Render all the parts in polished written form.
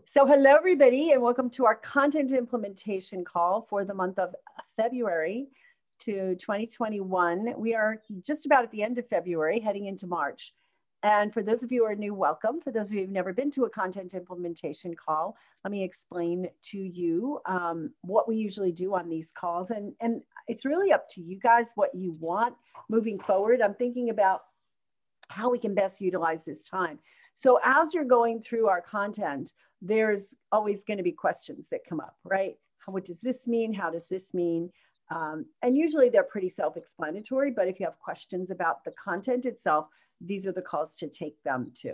So hello, everybody, and welcome to our content implementation call for the month of February to 2021. We are just about at the end of February, heading into March. And for those of you who are new, welcome. For those of you who've never been to a content implementation call, let me explain to you what we usually do on these calls. And it's really up to you guys what you want moving forward. I'm thinking about how we can best utilize this time. So as you're going through our content, there's always going to be questions that come up, right? What does this mean? How does this mean? And usually they're pretty self-explanatory, but if you have questions about the content itself, these are the calls to take them to.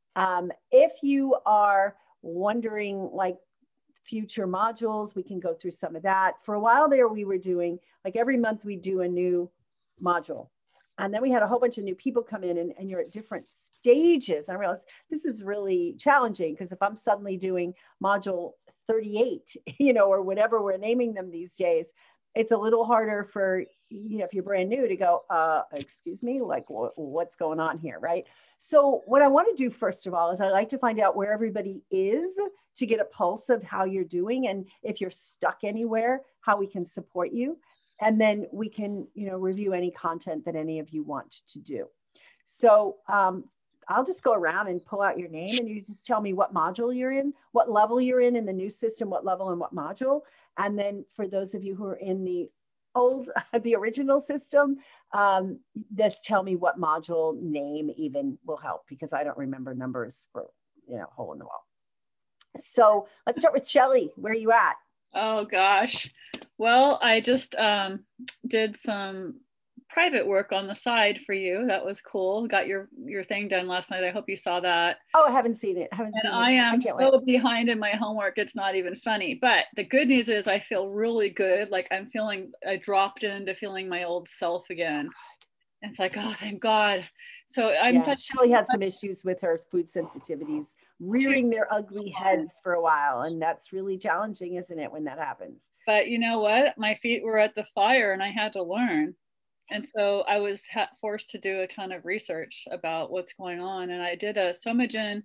If you are wondering like future modules, we can go through some of that. For a while there, we were doing, like every month we do a new module. And then we had a whole bunch of new people come in and you're at different stages. I realized this is really challenging because if I'm suddenly doing module 38, or whatever we're naming them these days, it's a little harder for, if you're brand new to go, excuse me, like what's going on here, right? So what I want to do first of all is I like to find out where everybody is to get a pulse of how you're doing. And if you're stuck anywhere, how we can support you. And then we can, review any content that any of you want to do. So I'll just go around and pull out your name and you just tell me what module you're in, what level you're in the new system, what level and what module. And then for those of you who are in the original system, just tell me what module name even will help because I don't remember numbers for, hole in the wall. So let's start with Shelly. Where are you at? Oh gosh. Well, I just did some private work on the side for you. That was cool. Got your thing done last night. I hope you saw that. Oh, I haven't seen it. I am so behind in my homework. It's not even funny. But the good news is I feel really good. Like I dropped into feeling my old self again. And it's like, oh, thank God. So Shelly had some issues with her food sensitivities rearing their ugly heads for a while. And that's really challenging, isn't it, when that happens? But you know what? My feet were at the fire and I had to learn. And so I was forced to do a ton of research about what's going on. And I did a Somagen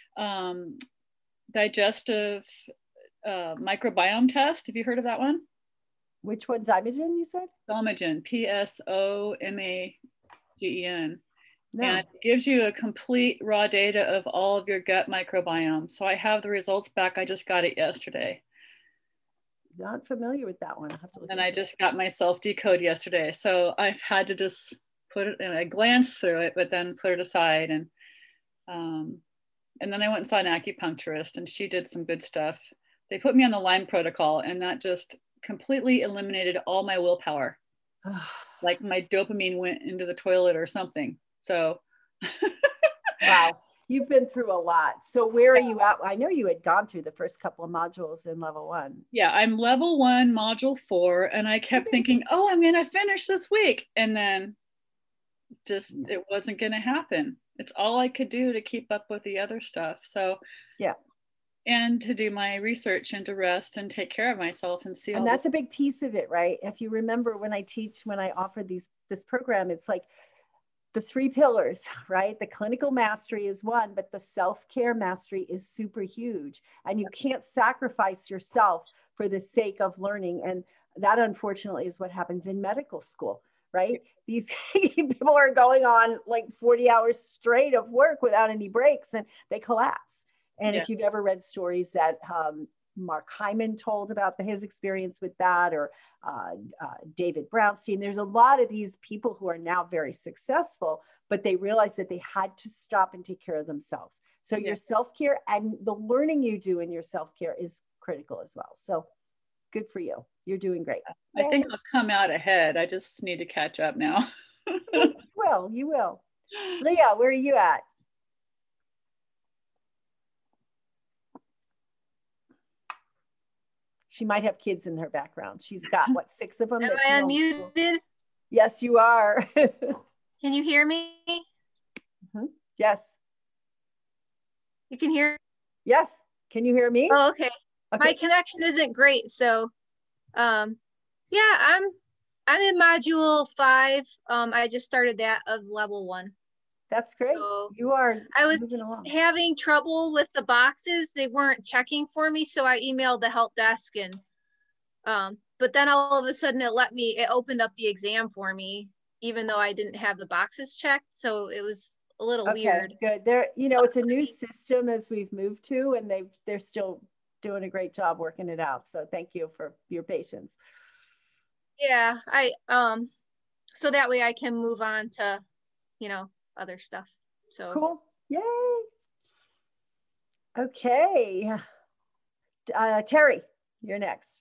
digestive microbiome test. Have you heard of that one? Which one's Zymogen, you said? Somagen, Psomagen. No. And it gives you a complete raw data of all of your gut microbiome. So I have the results back. I just got it yesterday. Not familiar with that one. I just got myself decode yesterday. So I've had to just put it, and I glanced through it, but then put it aside. And then I went and saw an acupuncturist and she did some good stuff. They put me on the Lyme protocol and that just completely eliminated all my willpower. Like my dopamine went into the toilet or something. So. Wow. You've been through a lot. So where are you at? I know you had gone through the first couple of modules in level 1. Yeah, I'm level 1, module 4. And I kept thinking, oh, I'm going to finish this week. And then just, it wasn't going to happen. It's all I could do to keep up with the other stuff. So yeah. And to do my research and to rest and take care of myself and see. And that's a big piece of it, right? If you remember when I offer this program, it's like, the 3 pillars, right? The clinical mastery is one, but the self-care mastery is super huge. And you can't sacrifice yourself for the sake of learning. And that unfortunately is what happens in medical school, right? These people are going on like 40 hours straight of work without any breaks and they collapse. And if you've ever read stories that Mark Hyman told about his experience with that, or David Brownstein. There's a lot of these people who are now very successful, but they realized that they had to stop and take care of themselves. So your self-care and the learning you do in your self-care is critical as well. So good for you. You're doing great. I think I'll come out ahead. I just need to catch up now. You will. Leah, where are you at? She might have kids in her background. She's got, 6 of them? Am I unmuted? Yes, you are. Can you hear me? Mm-hmm. Yes. You can hear? Yes. Can you hear me? Oh, okay. My connection isn't great. So, yeah, I'm in module 5. I just started that of level 1. That's great. So You are I was moving along. having trouble with the boxes. They weren't checking for me. So I emailed the help desk, and but then all of a sudden it opened up the exam for me, even though I didn't have the boxes checked. So it was a little weird. Good. There, you know, it's a new system as we've moved to, and they're still doing a great job working it out. So thank you for your patience. Yeah, so that way I can move on to, you know, other stuff. So cool. Yay. Okay. Terry, you're next.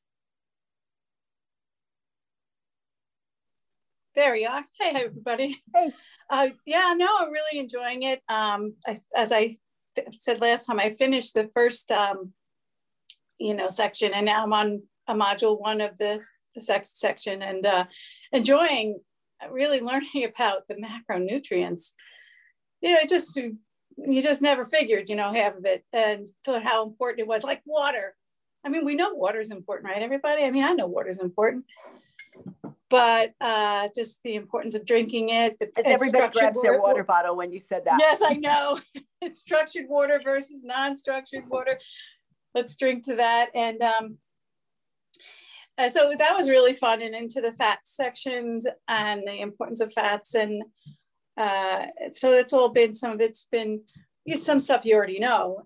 There we are. Hey, everybody. Hey. Yeah, no, I'm really enjoying it. As I said last time, I finished the first, section, and now I'm on a module 1 of this section, and enjoying really learning about the macronutrients. You just never figured, half of it, and thought how important it was, like water. I mean, we know water is important, right, everybody? I mean, I know water is important. But just the importance of drinking it. As everybody grabs their water bottle when you said that. Yes, I know. It's structured water versus non-structured water. Let's drink to that. And so that was really fun, and into the fat sections and the importance of fats. And so it's all been, some of it's been some stuff you already know.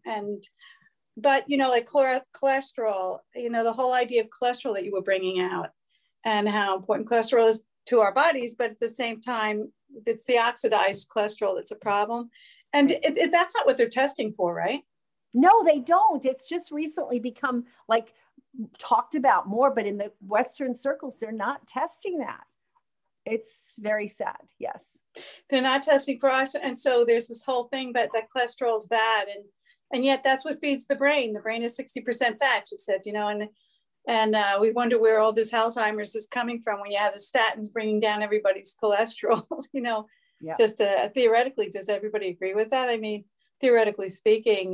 But, like cholesterol, the whole idea of cholesterol that you were bringing out, and how important cholesterol is to our bodies, but at the same time, it's the oxidized cholesterol that's a problem. And that's not what they're testing for, right? No, they don't. It's just recently become like talked about more, but in the Western circles, they're not testing that. It's very sad. Yes. They're not testing for us. And so there's this whole thing, but that cholesterol is bad. And yet that's what feeds the brain. The brain is 60% fat, you said, and we wonder where all this Alzheimer's is coming from when you have the statins bringing down everybody's cholesterol. Yeah. Just theoretically, does everybody agree with that? I mean, theoretically speaking,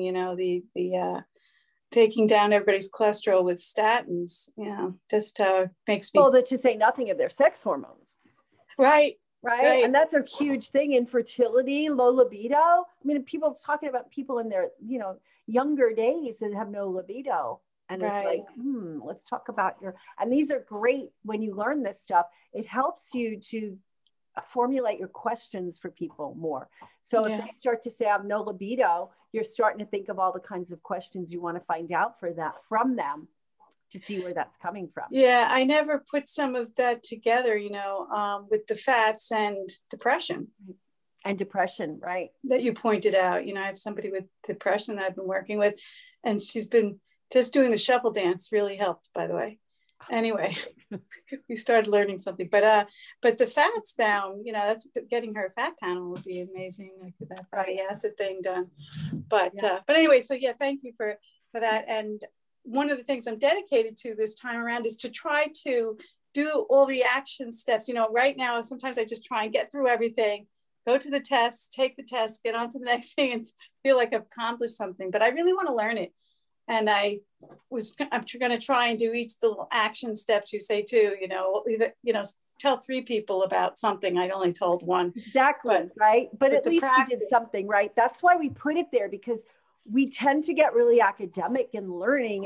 the taking down everybody's cholesterol with statins, just makes me. Well, to say nothing of their sex hormones. Right. And that's a huge thing. Infertility, low libido. I mean, people talking about people in their, younger days that have no libido. And it's like, let's talk about and these are great when you learn this stuff. It helps you to formulate your questions for people more. So if they start to say, I have no libido, you're starting to think of all the kinds of questions you want to find out from them to see where that's coming from. Yeah, I never put some of that together, with the fats and depression. And depression, right. That you pointed out. I have somebody with depression that I've been working with, and she's been just doing the shuffle dance really helped, by the way. Anyway, we started learning something, but the fats down, that's getting her a fat panel would be amazing, like with that fatty acid thing done. But anyway, so yeah, thank you for that. And one of the things I'm dedicated to this time around is to try to do all the action steps. Right now, sometimes I just try and get through everything, go to the test, take the test, get on to the next thing, and feel like I've accomplished something. But I really want to learn it. And I'm going to try and do each little action steps you say too, either, tell 3 people about something. I only told 1. Exactly. Right. But at least you did something, right? That's why we put it there, because we tend to get really academic and learning.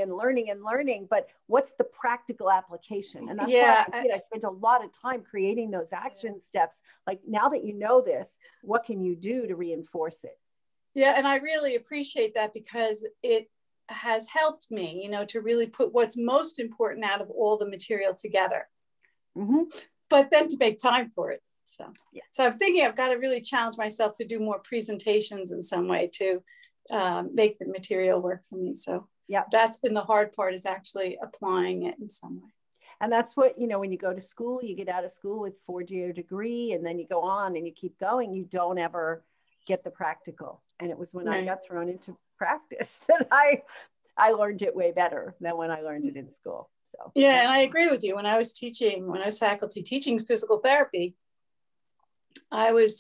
But what's the practical application? And that's why I spent a lot of time creating those action steps. Like, now that you know this, what can you do to reinforce it? Yeah. And I really appreciate that, because it has helped me, to really put what's most important out of all the material together, but then to make time for it. So I'm thinking I've got to really challenge myself to do more presentations in some way to make the material work for me. So that's been the hard part, is actually applying it in some way. And that's what, when you go to school, you get out of school with 4-year degree, and then you go on and you keep going, you don't ever get the practical. And it was when I got thrown into practice that I learned it way better than when I learned it in school. So yeah, and I agree with you. When I was faculty teaching physical therapy, I was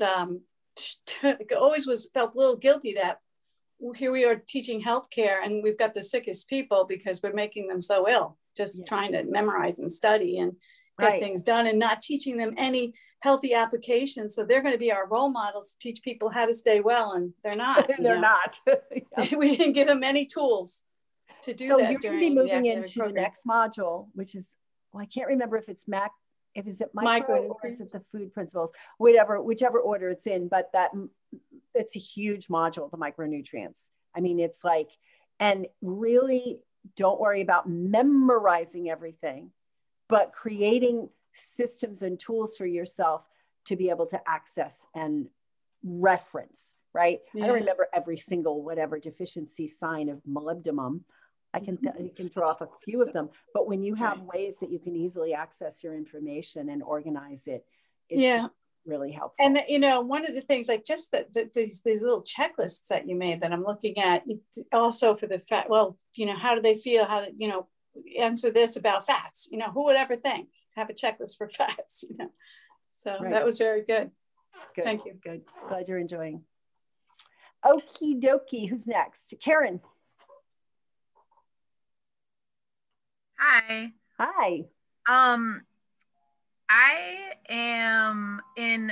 felt a little guilty that here we are teaching healthcare, and we've got the sickest people because we're making them so ill, just trying to memorize and study and get things done, and not teaching them any healthy applications. So they're going to be our role models to teach people how to stay well, and they're not. They're not. We didn't give them any tools to do so that. You're going to be moving into the next module, which is, well, I can't remember if it's if it's micro or is it the food principles, whichever order it's in, but it's a huge module, the micronutrients. I mean, it's like, and really don't worry about memorizing everything, but creating systems and tools for yourself to be able to access and reference, right? Yeah. I don't remember every single whatever deficiency sign of molybdenum. I can throw off a few of them, but when you have ways that you can easily access your information and organize it, it's really helpful. And one of the things, like just these little checklists that you made that I'm looking at, also for the fat. Well, how do they feel? How answer this about fats? Who would ever think have a checklist for fats? So that was very good. Thank you. Good. Glad you're enjoying. Okie dokie. Who's next? Karen. Hi. Hi. I am in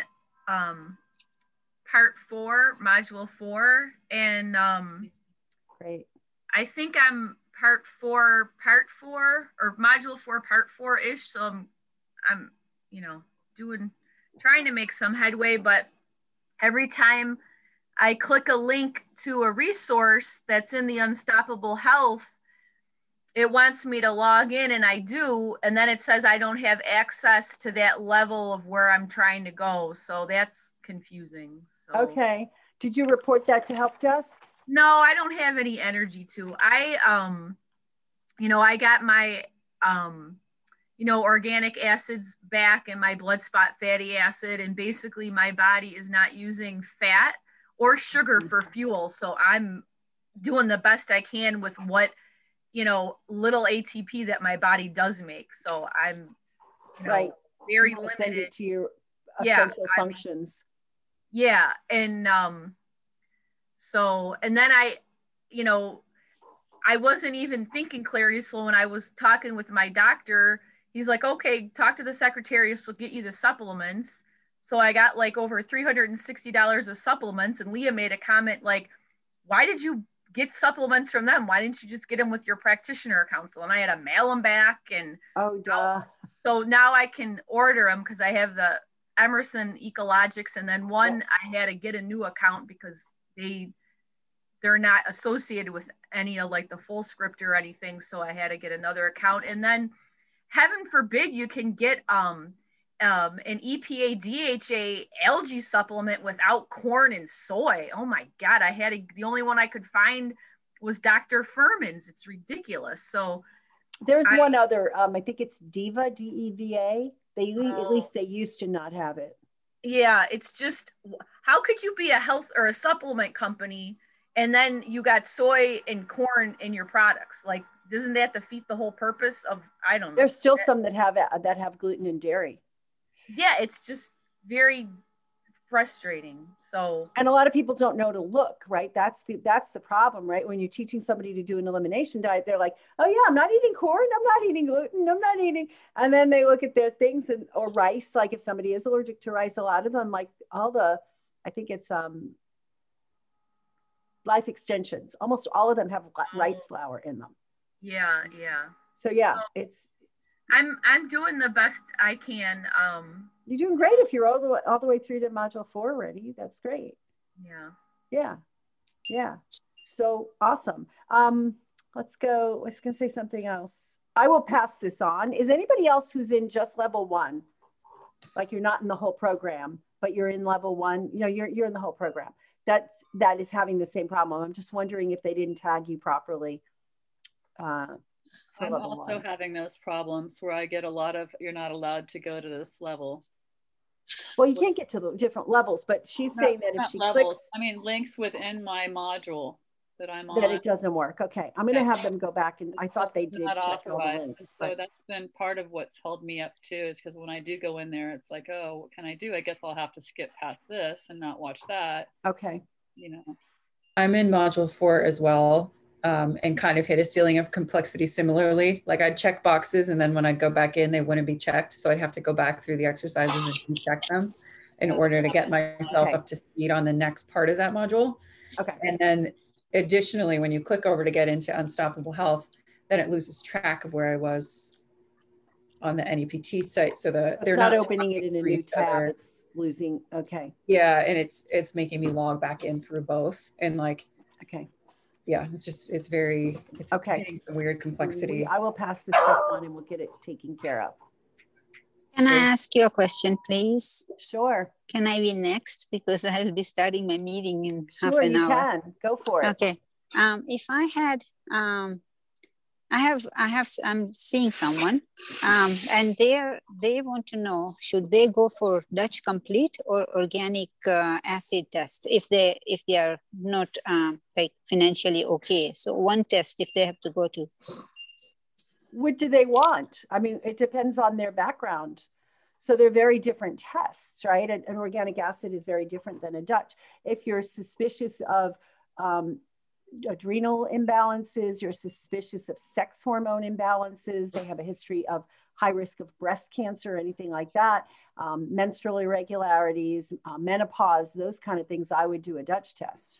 part 4, module 4, and great. I think I'm part 4 or module 4 part 4-ish. So I'm trying to make some headway, but every time I click a link to a resource that's in the Unstoppable Health, it wants me to log in, and I do, and then it says I don't have access to that level of where I'm trying to go. So that's confusing. So. Okay. Did you report that to Help Desk? No, I don't have any energy to. I got my, organic acids back and my blood spot fatty acid, and basically my body is not using fat or sugar for fuel. So I'm doing the best I can with what, little ATP that my body does make. So I'm very limited. Send it to your essential functions. And and then I wasn't even thinking clarity. So when I was talking with my doctor, he's like, okay, talk to the secretary, she'll get you the supplements. So I got like over $360 of supplements, and Leah made a comment like, why did you get supplements from them? Why didn't you just get them with your practitioner counsel? And I had to mail them back. And so now I can order them because I have the Emerson Ecologics, and then I had to get a new account because they're not associated with any of like the Fullscript or anything. So I had to get another account. And then heaven forbid you can get an EPA DHA algae supplement without corn and soy. Oh my God. The only one I could find was Dr. Furman's. It's ridiculous. So there's one other, I think it's Deva, DEVA. At least they used to not have it. Yeah. It's just, how could you be a health or a supplement company and then you got soy and corn in your products? Like, doesn't that defeat the whole purpose of, I don't know. There's still some that have gluten and dairy. Yeah, it's just very frustrating. So, and a lot of people don't know to look, right? That's the problem, right? When you're teaching somebody to do an elimination diet, they're like, oh yeah, I'm not eating corn, I'm not eating gluten, I'm not eating, and then they look at their things or rice. Like if somebody is allergic to rice, a lot of them, like I think it's Life Extensions, almost all of them have rice flour in them. Yeah. So I'm doing the best I can. You're doing great if you're all the way through to module 4 already. That's great. Yeah. So awesome. Let's go. I was going to say something else. I will pass this on. Is anybody else who's in just level 1? Like you're not in the whole program, but you're in level 1. You're in the whole program. That is having the same problem. I'm just wondering if they didn't tag you properly. I'm also having those problems where I get a lot of, you're not allowed to go to this level. Well, you can't get to the different levels, but she's saying that if she clicks, links within my module that I'm on, that it doesn't work. Okay, I'm going to have them go back, and I thought they did check all the links. So that's been part of what's held me up too, is because when I do go in there, it's like, oh, what can I do? I guess I'll have to skip past this and not watch that. Okay. I'm in module 4 as well. and kind of hit a ceiling of complexity similarly. Like I'd check boxes, and then when I'd go back in, they wouldn't be checked. So I'd have to go back through the exercises and check them in order to get myself up to speed on the next part of that module. Okay. And then additionally, when you click over to get into Unstoppable Health, then it loses track of where I was on the NEPT site. So they're not opening it in a new tab. It's losing. Okay. Yeah. And it's making me log back in through both. And like, okay. Yeah, it's okay. A weird complexity. I will pass this stuff on and we'll get it taken care of. Can I ask you a question, please? Sure. Can I be next? Because I will be starting my meeting in half an hour. Sure, you can. Go for it. Okay. If I had, I'm seeing someone, and they want to know, should they go for Dutch Complete or organic acid test if they are not like financially okay? So one test if they have to go to. What do they want? I mean, it depends on their background. So they're very different tests, right? An organic acid is very different than a Dutch. If you're suspicious of adrenal imbalances, you're suspicious of sex hormone imbalances, they have a history of high risk of breast cancer, anything like that, menstrual irregularities, menopause, those kind of things, I would do a Dutch test.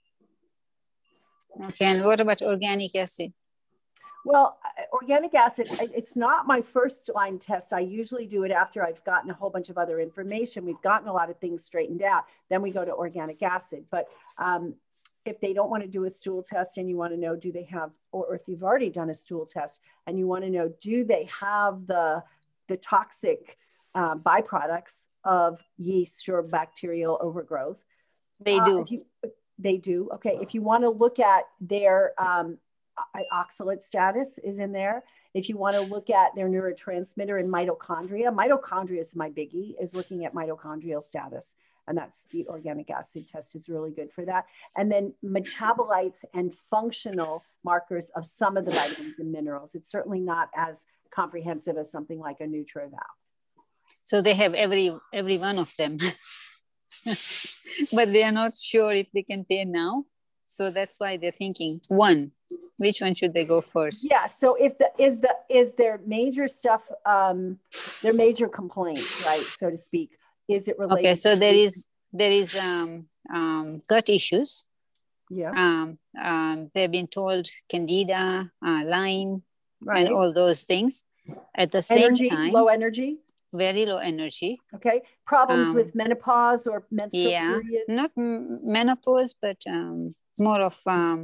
Okay, and what about organic acid? Well, organic acid, it's not my first line test. I usually do it after I've gotten a whole bunch of other information. We've gotten a lot of things straightened out. Then we go to organic acid. But if they don't want to do a stool test and you want to know, do they have, or if you've already done a stool test and you want to know, do they have the toxic byproducts of yeast or bacterial overgrowth? They do. They do. Okay. If you want to look at their oxalate status is in there. If you want to look at their neurotransmitter and mitochondria is my biggie, is looking at mitochondrial status. And that's the organic acid test is really good for that. And then metabolites and functional markers of some of the vitamins and minerals. It's certainly not as comprehensive as something like a NutriVal. So they have every one of them, but they are not sure if they can pay now. So that's why they're thinking which one should they go first? Yeah. So if is their major stuff, their major complaints, right, so to speak, is it related? Okay. So there is gut issues. Yeah. They've been told candida, Lyme, right, and all those things. At the same time, low energy. Very low energy. Okay. Problems with menopause or menstrual periods? Not menopause, but more of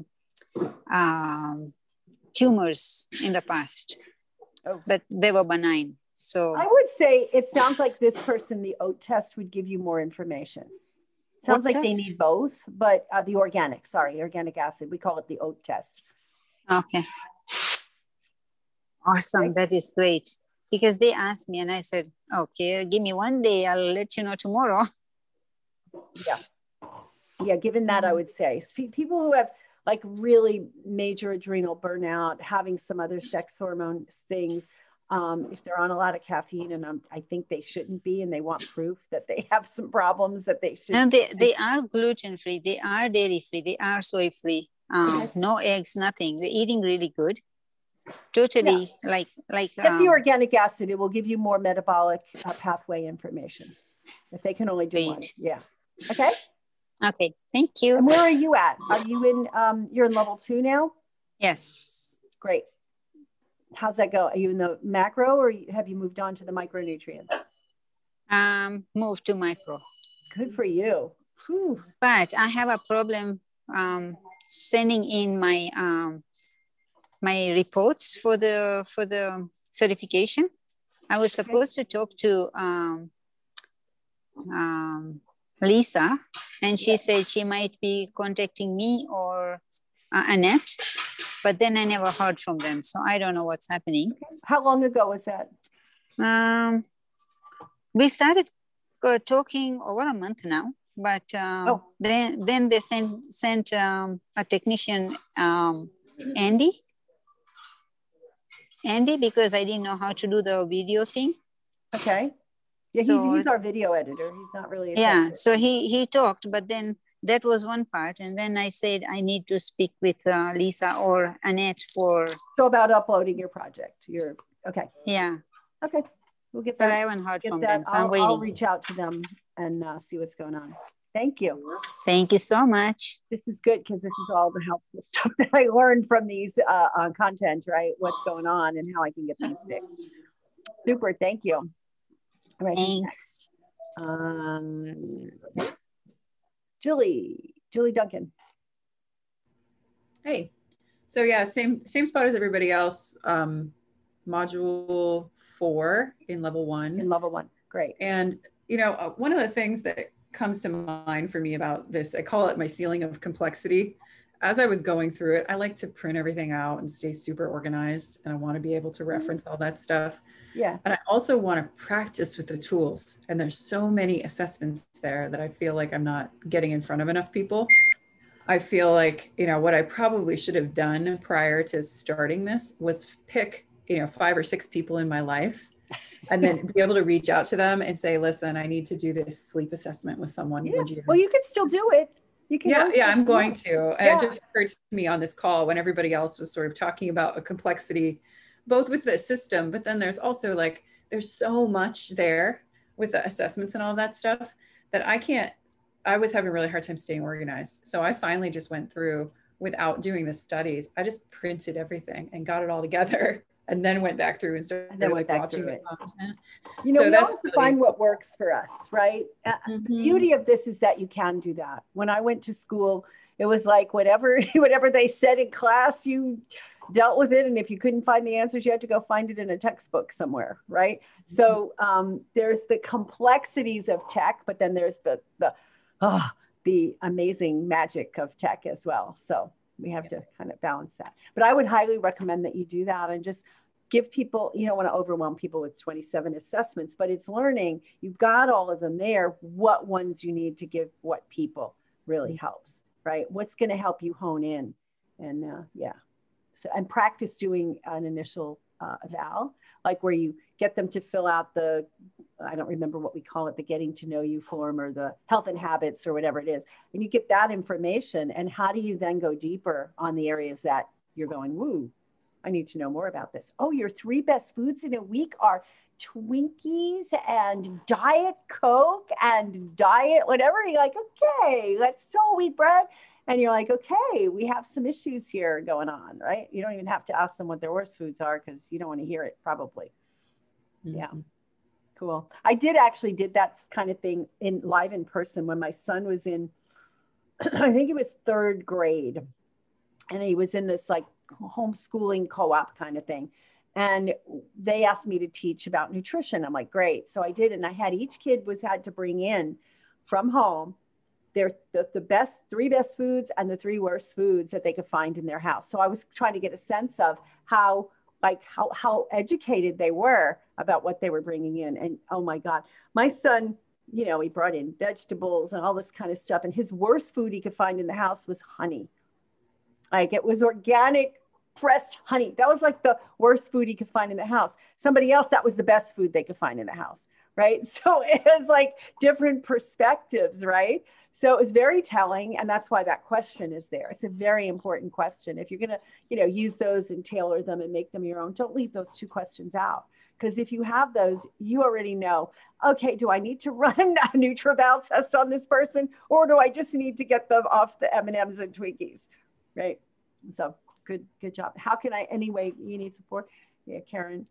tumors in the past, but they were benign. So I would say it sounds like this person, the OAT test would give you more information. Sounds like they need both, but the organic acid, we call it the OAT test. Okay. Awesome. Okay. That is great. Because they asked me and I said, okay, give me one day. I'll let you know tomorrow. Yeah. Yeah. Given that, I would say people who have like really major adrenal burnout, having some other sex hormone things, if they're on a lot of caffeine, and I think they shouldn't be, and they want proof that they have some problems that they should. And they are gluten-free, they are dairy-free, they are soy-free, no eggs, nothing. They're eating really good. Totally, yeah. like get the organic acid. It will give you more metabolic pathway information. If they can only do one, yeah. Okay. Okay, thank you. And where are you at? Are you in? You're in level 2 now. Yes. Great. How's that go? Are you in the macro, or have you moved on to the micronutrients? Moved to micro. Good for you. Whew. But I have a problem sending in my my reports for the certification. I was supposed to talk to Lisa, and she said she might be contacting me or Annette, but then I never heard from them. So I don't know what's happening. Okay. How long ago was that? We started talking over a month now, but then they sent a technician, Andy, because I didn't know how to do the video thing. Okay. Yeah, so, he's our video editor. He's not really. Yeah, so he talked, but then that was one part. And then I said, I need to speak with Lisa or Annette for. So about uploading your project, okay. Yeah. Okay, we'll get that. But I haven't heard from them, so I'm waiting. I'll reach out to them and see what's going on. Thank you. Thank you so much. This is good because this is all the helpful stuff that I learned from these content, right? What's going on and how I can get things fixed. Super, thank you. All right, thanks. Julie Duncan. Hey, so yeah, same spot as everybody else. Module 4 in level 1. In level 1, great. And you know, one of the things that comes to mind for me about this, I call it my ceiling of complexity. As I was going through it, I like to print everything out and stay super organized, and I want to be able to reference all that stuff. Yeah. And I also want to practice with the tools. And there's so many assessments there that I feel like I'm not getting in front of enough people. I feel like, you know, what I probably should have done prior to starting this was pick, you know, 5 or 6 people in my life and then be able to reach out to them and say, listen, I need to do this sleep assessment with someone. Yeah. Well, you can still do it. You can. Yeah, I'm going to. And it just occurred to me on this call when everybody else was sort of talking about a complexity, both with the system, but then there's also like, there's so much there with the assessments and all that stuff that I was having a really hard time staying organized. So I finally just went through without doing the studies. I just printed everything and got it all together and then went back through and started like watching the content. You know, so we have to find what works for us, right? The beauty of this is that you can do that. When I went to school, it was like whatever they said in class, you dealt with it. And if you couldn't find the answers, you had to go find it in a textbook somewhere, right? So there's the complexities of tech, but then there's the amazing magic of tech as well. So we have to kind of balance that. But I would highly recommend that you do that and just give people, you don't want to overwhelm people with 27 assessments, but it's learning. You've got all of them there. What ones you need to give what people really helps, right? What's going to help you hone in? And so, and practice doing an initial eval, like where you get them to fill out the, I don't remember what we call it, the getting to know you form or the health and habits or whatever it is. And you get that information. And how do you then go deeper on the areas that you're going, woo, I need to know more about this. Oh, your 3 best foods in a week are Twinkies and Diet Coke and Diet whatever. You're like, okay, let's do whole wheat bread. And you're like, okay, we have some issues here going on, right? You don't even have to ask them what their worst foods are because you don't want to hear it probably. Yeah, cool. I did that kind of thing live in person when my son was in, I think it was 3rd grade. And he was in this like homeschooling co-op kind of thing. And they asked me to teach about nutrition. I'm like, great. So I did. And I had each kid had to bring in from home the 3 best foods and the 3 worst foods that they could find in their house. So I was trying to get a sense of how educated they were about what they were bringing in. And oh my God, my son, you know, he brought in vegetables and all this kind of stuff. And his worst food he could find in the house was honey. Like it was organic pressed honey. That was like the worst food he could find in the house. Somebody else, that was the best food they could find in the house. Right. So it was like different perspectives. Right. So it was very telling. And that's why that question is there. It's a very important question. If you're going to, you know, use those and tailor them and make them your own, don't leave those 2 questions out. Because if you have those, you already know, okay, do I need to run a NutrEval test on this person? Or do I just need to get them off the M&Ms and Twinkies? Right. So good job. How can I, anyway, you need support? Yeah, Karen.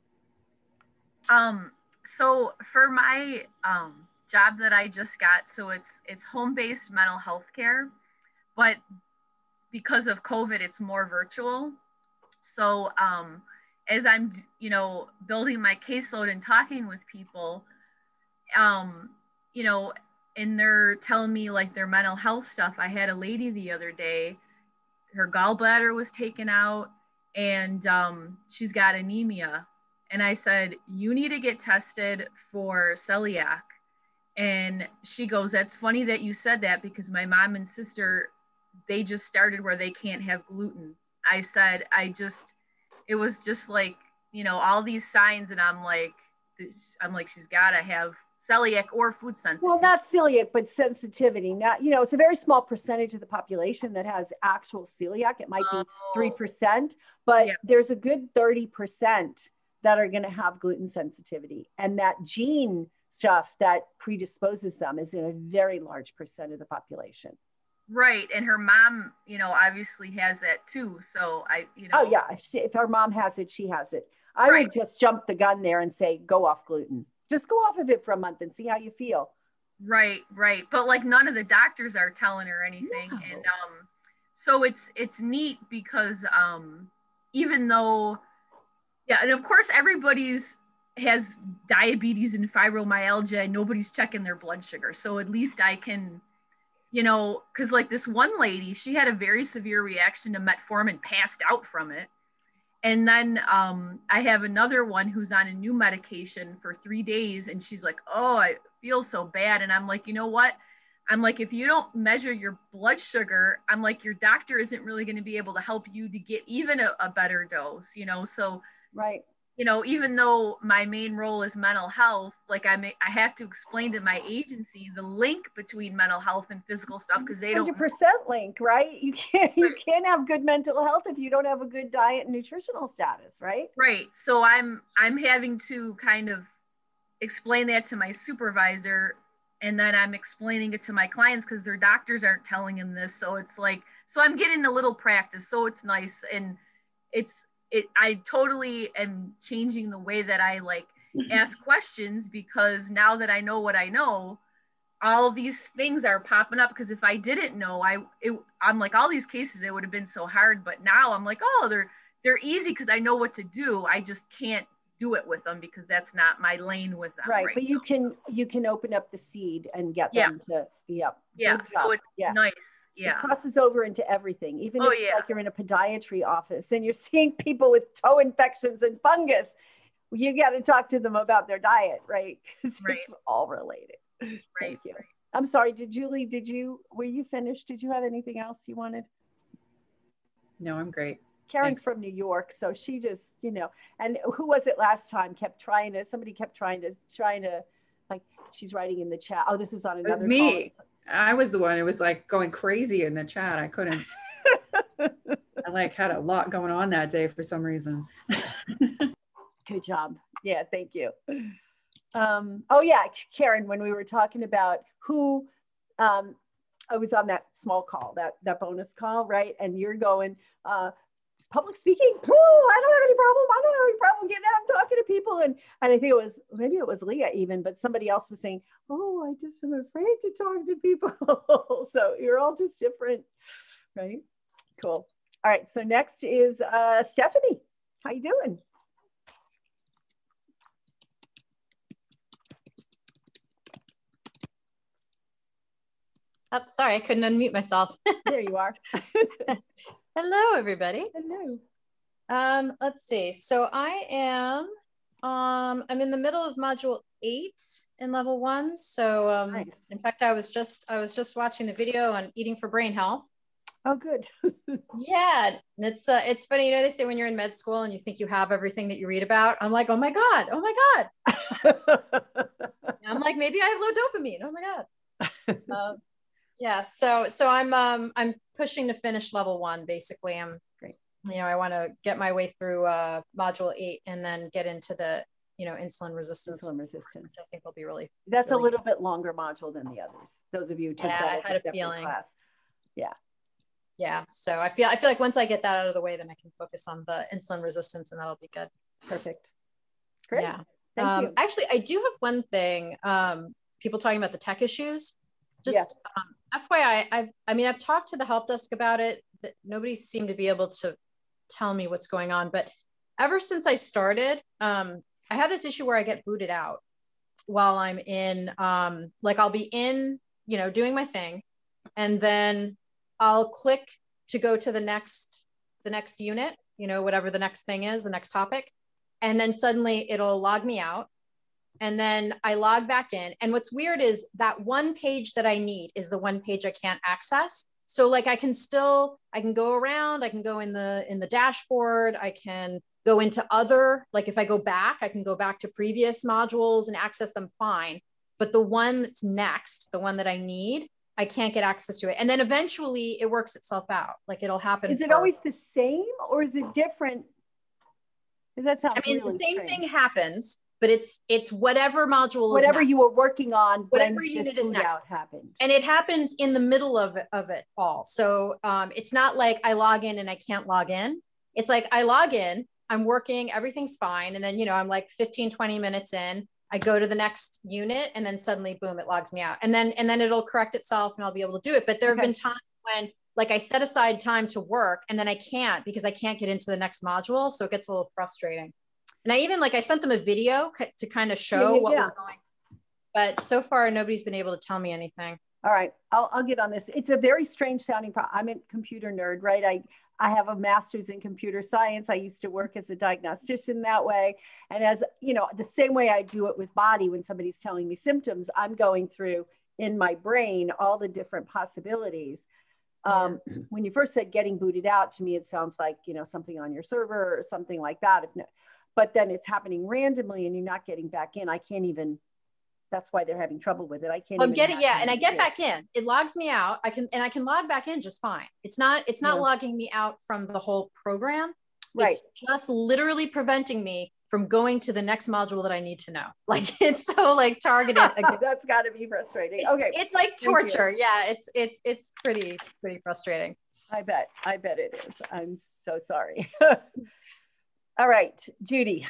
So for my job that I just got, so it's home-based mental health care, but because of COVID, it's more virtual. So as I'm, you know, building my caseload and talking with people, you know, and they're telling me like their mental health stuff. I had a lady the other day, her gallbladder was taken out and she's got anemia. And I said, you need to get tested for celiac. And she goes, that's funny that you said that because my mom and sister, they just started where they can't have gluten. I said, it was just like, you know, all these signs. And I'm like, she's got to have celiac or food sensitive. Well, not celiac, but sensitivity. Not, you know, it's a very small percentage of the population that has actual celiac. It might be 3%, but there's a good 30% that are going to have gluten sensitivity. And that gene stuff that predisposes them is in a very large percent of the population. Right. And her mom, you know, obviously has that too. So you know. Oh yeah. If her mom has it, she has it. I would just jump the gun there and say, go off gluten. Just go off of it for a month and see how you feel. Right. But like none of the doctors are telling her anything. No. And so it's neat because even though, and of course everybody's has diabetes and fibromyalgia and nobody's checking their blood sugar. So at least I can, you know, because like this one lady, she had a very severe reaction to metformin, passed out from it. And then I have another one who's on a new medication for 3 days. And she's like, oh, I feel so bad. And I'm like, you know what? I'm like, if you don't measure your blood sugar, I'm like, your doctor isn't really going to be able to help you to get even a better dose, you know? So, you know, even though my main role is mental health, like I have to explain to my agency the link between mental health and physical stuff because they don't 100% link, right? You can't have good mental health if you don't have a good diet and nutritional status, right? Right. So I'm having to kind of explain that to my supervisor, and then I'm explaining it to my clients because their doctors aren't telling them this. So it's like, so I'm getting a little practice. So it's nice, and I totally am changing the way that I like ask questions because now that I know what I know, all these things are popping up. Because if I didn't know, I'm like, all these cases, it would have been so hard. But now I'm like, oh, they're easy because I know what to do. I just can't do it with them because that's not my lane with them. Right. But you can open up the seed and get them to, so it's nice. Yeah. It crosses over into everything. Even if like you're in a podiatry office and you're seeing people with toe infections and fungus, you got to talk to them about their diet, right? Because it's all related. Right. Thank you. I'm sorry. Julie, were you finished? Did you have anything else you wanted? No, I'm great. Karen's from New York, so she just, you know, and who was it last time? Somebody kept trying to, like, she's writing in the chat. Oh, this is on another call. It was me. I was the one. It was like going crazy in the chat. I couldn't. I like had a lot going on that day for some reason. Good job. Yeah, thank you. Oh yeah, Karen, when we were talking about who, I was on that small call, that bonus call, right? And you're going, public speaking, I don't have any problem getting out and talking to people. And I think maybe it was Leah even, but somebody else was saying, oh, I just am afraid to talk to people. So you're all just different, right? Cool. All right, so next is Stephanie. How you doing? Oh, sorry, I couldn't unmute myself. There you are. Hello, everybody. Hello. Let's see. So I am, I'm in the middle of module 8 in level 1. So nice. In fact, I was just watching the video on eating for brain health. Oh, good. Yeah, and it's funny, you know, they say when you're in med school and you think you have everything that you read about. I'm like, oh my god. I'm like, maybe I have low dopamine. Oh my god. Yeah, so I'm pushing to finish level 1. Basically, great. You know, I want to get my way through module 8 and then get into the, you know, insulin resistance. Which I think will be really. That's really a little bit longer module than the others. Those of you who took that I as had a feeling. Class. Yeah. Yeah. So I feel like once I get that out of the way, then I can focus on the insulin resistance, and that'll be good. Perfect. Great. Yeah. Thank you. Actually, I do have one thing. People talking about the tech issues. Just FYI, I've talked to the help desk about it. That nobody seemed to be able to tell me what's going on. But ever since I started, I have this issue where I get booted out while I'm in. Like I'll be in, you know, doing my thing, and then I'll click to go to the next unit, you know, whatever the next thing is, the next topic, and then suddenly it'll log me out. And then I log back in. And what's weird is that one page that I need is the one page I can't access. So like I can go around, I can go in the dashboard, I can go into other, like if I go back, I can go back to previous modules and access them fine. but the one that's next, the one that I need, I can't get access to it. And then eventually it works itself out. Like it'll happen. Is it always the same or is it different? Because that sounds really the same strange. thing happens, but it's whatever module whatever is you were working on, whatever unit is next happened. And it happens in the middle of it all. So it's not like I log in and I can't log in. It's like I log in, I'm working, everything's fine. And then, you know, I'm like 15, 20 minutes in, I go to the next unit and then suddenly, boom, it logs me out. And then it'll correct itself and I'll be able to do it. But there have been times when like I set aside time to work and then I can't because I can't get into the next module. So it gets a little frustrating. And I even I sent them a video to kind of show what was going on. But so far, nobody's been able to tell me anything. All right, I'll get on this. It's a very strange sounding problem. I'm a computer nerd, right? I have a master's in computer science. I used to work as a diagnostician that way. And as you know, the same way I do it with body, when somebody's telling me symptoms, I'm going through in my brain all the different possibilities. When you first said getting booted out, to me, it sounds like, you know, something on your server or something like that. But then it's happening randomly and you're not getting back in. I can't even, that's why they're having trouble with it. I can't. I'm getting, and I get back in. It logs me out. I can log back in just fine. It's not logging me out from the whole program. Right. It's just literally preventing me from going to the next module that I need to know. Like it's so like targeted. That's got to be frustrating. Okay. It's like torture. Yeah. It's pretty frustrating. I bet it is. I'm so sorry. All right, Judy.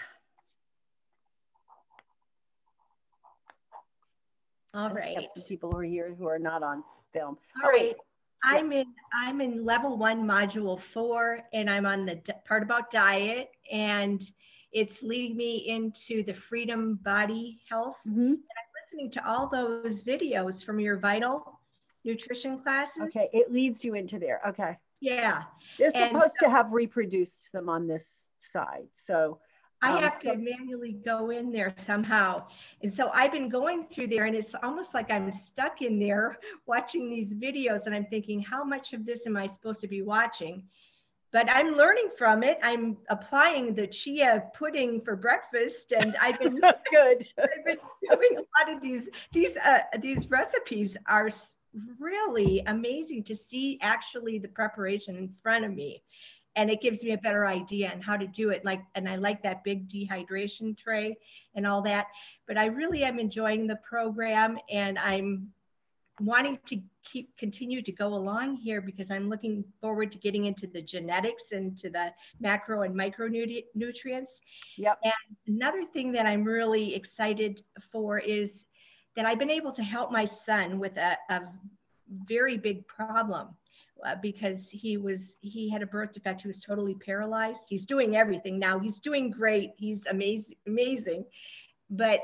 All right. Some people who are here who are not on film. All right. I'm in level 1, module 4, and I'm on the part about diet, and it's leading me into the Freedom Body Health. And I'm listening to all those videos from your Vital Nutrition classes. Okay, it leads you into there. Okay. Yeah. They're supposed to have reproduced them on this side. So I have to manually go in there somehow. And so I've been going through there and it's almost like I'm stuck in there watching these videos and I'm thinking, how much of this am I supposed to be watching? But I'm learning from it. I'm applying the chia pudding for breakfast and I've been good. I've been doing a lot of these recipes are really amazing to see actually the preparation in front of me. And it gives me a better idea on how to do it. And I like that big dehydration tray and all that. But I really am enjoying the program and I'm wanting to continue to go along here because I'm looking forward to getting into the genetics and to the macro and micronutrients. Yep. And another thing that I'm really excited for is that I've been able to help my son with a very big problem. Because he had a birth defect. He was totally paralyzed. He's doing everything now. He's doing great. He's amazing. But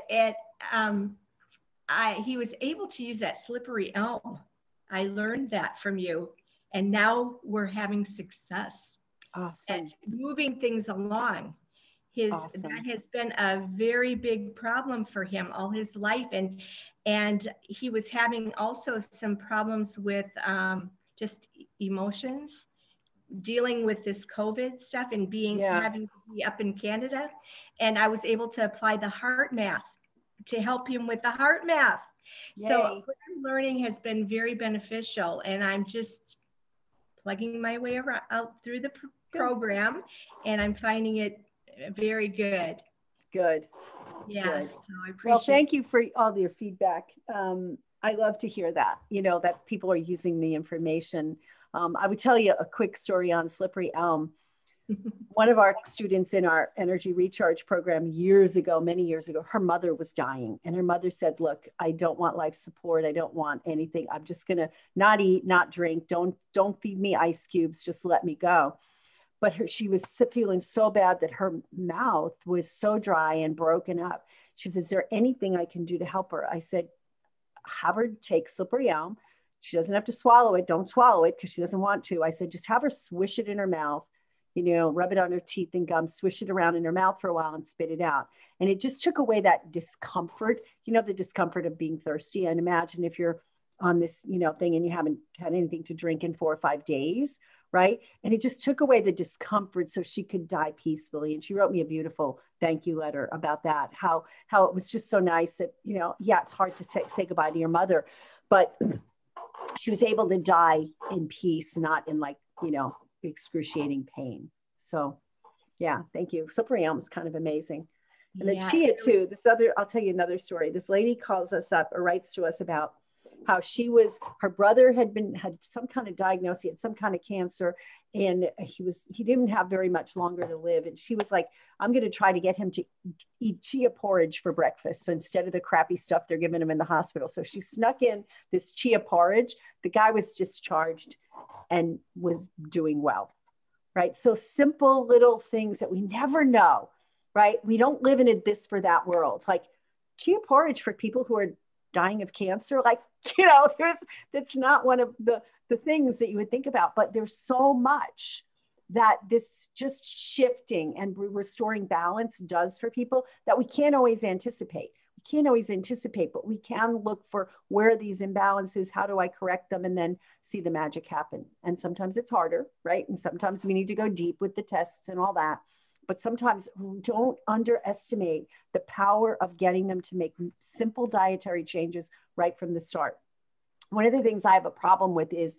he was able to use that slippery elm. I learned that from you. And now we're having success at moving things along. That has been a very big problem for him all his life. And he was having also some problems with just emotions, dealing with this COVID stuff and having to be up in Canada. And I was able to apply the heart math to help him with the heart math. Yay. So what I'm learning has been very beneficial and I'm just plugging my way out through the program and I'm finding it very good. Good. Yes. So I appreciate Well, thank you for all your feedback. I love to hear that, that people are using the information. I would tell you a quick story on slippery elm. One of our students in our energy recharge program many years ago, her mother was dying and her mother said, look, I don't want life support. I don't want anything. I'm just going to not eat, not drink. Don't feed me ice cubes. Just let me go. But she was feeling so bad that her mouth was so dry and broken up. She says, is there anything I can do to help her? I said, have her take slippery elm. She doesn't have to swallow it. Don't swallow it because she doesn't want to. I said, just have her swish it in her mouth, rub it on her teeth and gum, swish it around in her mouth for a while and spit it out. And it just took away that discomfort, the discomfort of being thirsty. And imagine if you're on this, thing and you haven't had anything to drink in 4 or 5 days, right? And it just took away the discomfort so she could die peacefully. And she wrote me a beautiful thank you letter about that, how it was just so nice that, you know, yeah, it's hard to say goodbye to your mother, but she was able to die in peace, not in like, you know, excruciating pain. So yeah, thank you. Slippery Elm is kind of amazing. And then Chia too, I'll tell you another story. This lady calls us up or writes to us about how her brother had some kind of diagnosis, he had some kind of cancer, and he didn't have very much longer to live. And she was like, I'm going to try to get him to eat chia porridge for breakfast instead of the crappy stuff they're giving him in the hospital. So she snuck in this chia porridge. The guy was discharged and was doing well, right? So simple little things that we never know, right? We don't live in a this for that world. Like chia porridge for people who are dying of cancer, like, you know, that's not one of the things that you would think about, but there's so much that this just shifting and restoring balance does for people that we can't always anticipate. We can't always anticipate, but we can look for where are these imbalances, how do I correct them, and then see the magic happen. And sometimes it's harder, right? And sometimes we need to go deep with the tests and all that. But sometimes don't underestimate the power of getting them to make simple dietary changes right from the start. One of the things I have a problem with is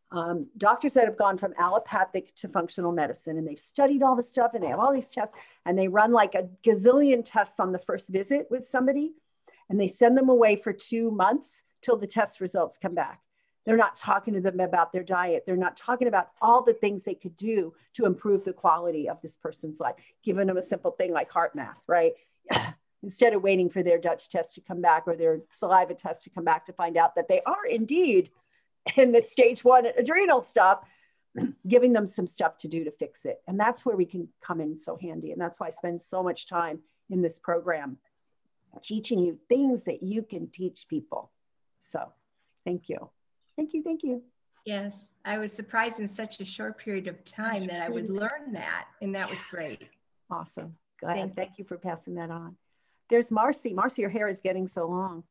doctors that have gone from allopathic to functional medicine, and they've studied all the stuff and they have all these tests and they run like a gazillion tests on the first visit with somebody, and they send them away for 2 months till the test results come back. They're not talking to them about their diet. They're not talking about all the things they could do to improve the quality of this person's life, giving them a simple thing like heart math, right? Instead of waiting for their Dutch test to come back or their saliva test to come back to find out that they are indeed in the stage 1 adrenal stuff, giving them some stuff to do to fix it. And that's where we can come in so handy. And that's why I spend so much time in this program, teaching you things that you can teach people. So thank you. Thank you. Thank you. Yes, I was surprised in such a short period of time that I would learn that. And that was great. Awesome. Good. Thank you for passing that on. There's Marcy. Marcy, your hair is getting so long.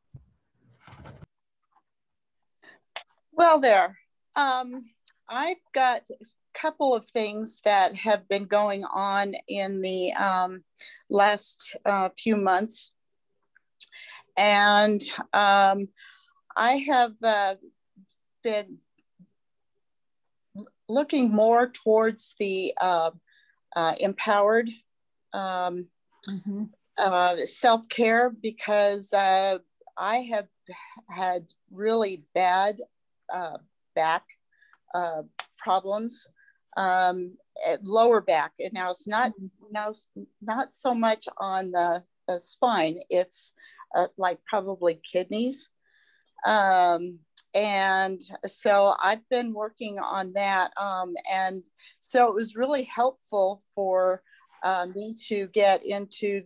Well, there. I've got a couple of things that have been going on in the last few months. And I have been looking more towards the empowered self-care, because I have had really bad back problems, lower back. And now it's not so much on the spine. It's like probably kidneys. And so I've been working on that. And so it was really helpful for me to get into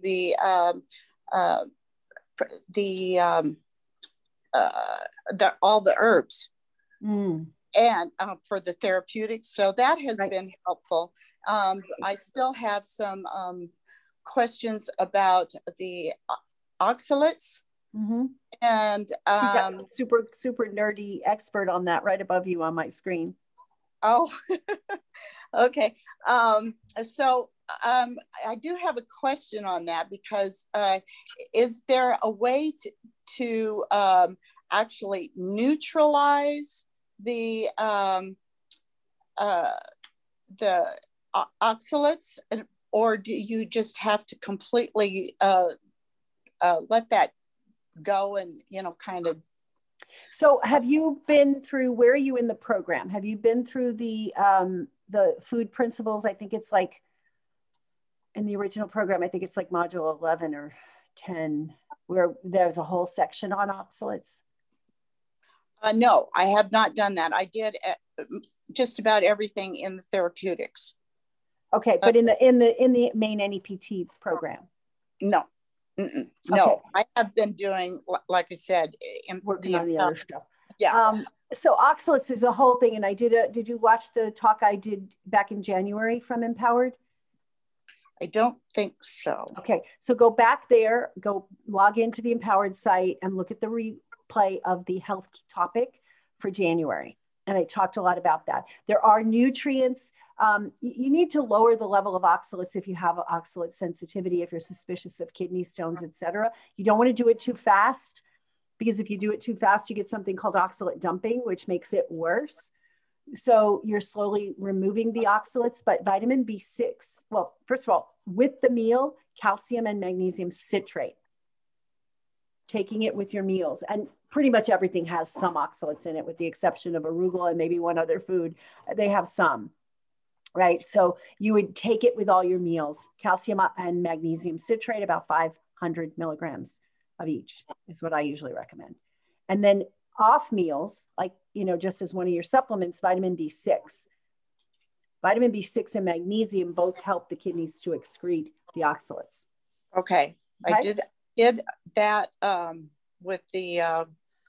all the herbs and for the therapeutics. So that has been helpful. I still have some questions about the oxalates. And super nerdy expert on that right above you on my screen. Oh, okay. So I do have a question on that, because is there a way to actually neutralize the oxalates, or do you just have to completely let that go and, you know, kind of? So have you been through, where are you in the program? Have you been through the food principles? I think it's like in the original program, I think it's like module 11 or 10, where there's a whole section on oxalates. No, I have not done that. I did just about everything in the therapeutics. Okay, but in the main NEPT program? No. No, I have been doing, like I said, working on the other stuff. Yeah. So oxalates, there's a whole thing, and I did you watch the talk I did back in January from Empowered? I don't think so. Okay, so go back there, go log into the Empowered site and look at the replay of the health topic for January. And I talked a lot about that. There are nutrients. You need to lower the level of oxalates if you have oxalate sensitivity, if you're suspicious of kidney stones, et cetera. You don't want to do it too fast, because if you do it too fast, you get something called oxalate dumping, which makes it worse. So you're slowly removing the oxalates, but vitamin B6, well, first of all, with the meal, calcium and magnesium citrate, taking it with your meals. And pretty much everything has some oxalates in it, with the exception of arugula and maybe one other food. They have some, right? So you would take it with all your meals. Calcium and magnesium citrate, about 500 milligrams of each is what I usually recommend. And then off meals, like, you know, just as one of your supplements, vitamin B6. Vitamin B6 and magnesium both help the kidneys to excrete the oxalates. Okay. I did that with the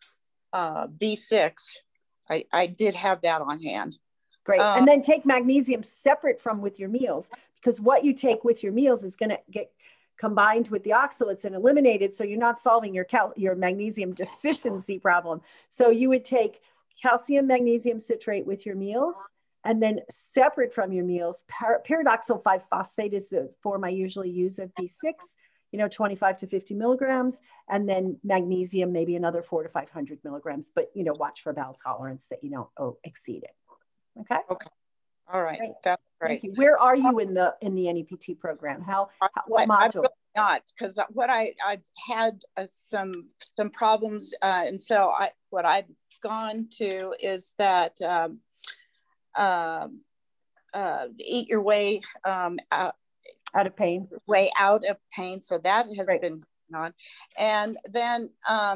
B6. I did have that on hand. Great. And then take magnesium separate from with your meals, because what you take with your meals is going to get combined with the oxalates and eliminated. So you're not solving your magnesium deficiency problem. So you would take calcium magnesium citrate with your meals, and then separate from your meals, pyridoxal 5-phosphate is the form I usually use of B6, you know, 25 to 50 milligrams, and then magnesium, maybe another 400 to 500 milligrams, but, you know, watch for bowel tolerance that you don't exceed it. Okay. Okay. All right. Great. That's great. Where are you in the NEPT program? What module? I'm really not, because what I've had some problems, and so what I've gone to is that eat your way out of pain. Way out of pain. So that has been going on, and then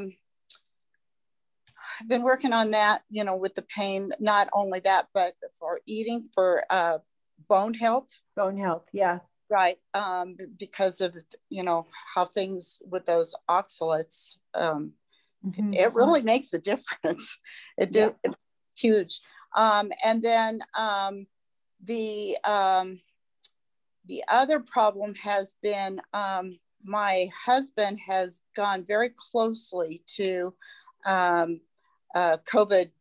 I've been working on that, you know, with the pain. Not only that, but for eating, for bone health. Bone health, yeah. Right, because of, you know, how things with those oxalates, it really makes a difference. It's huge. And then the other problem has been my husband has gone very closely to COVID.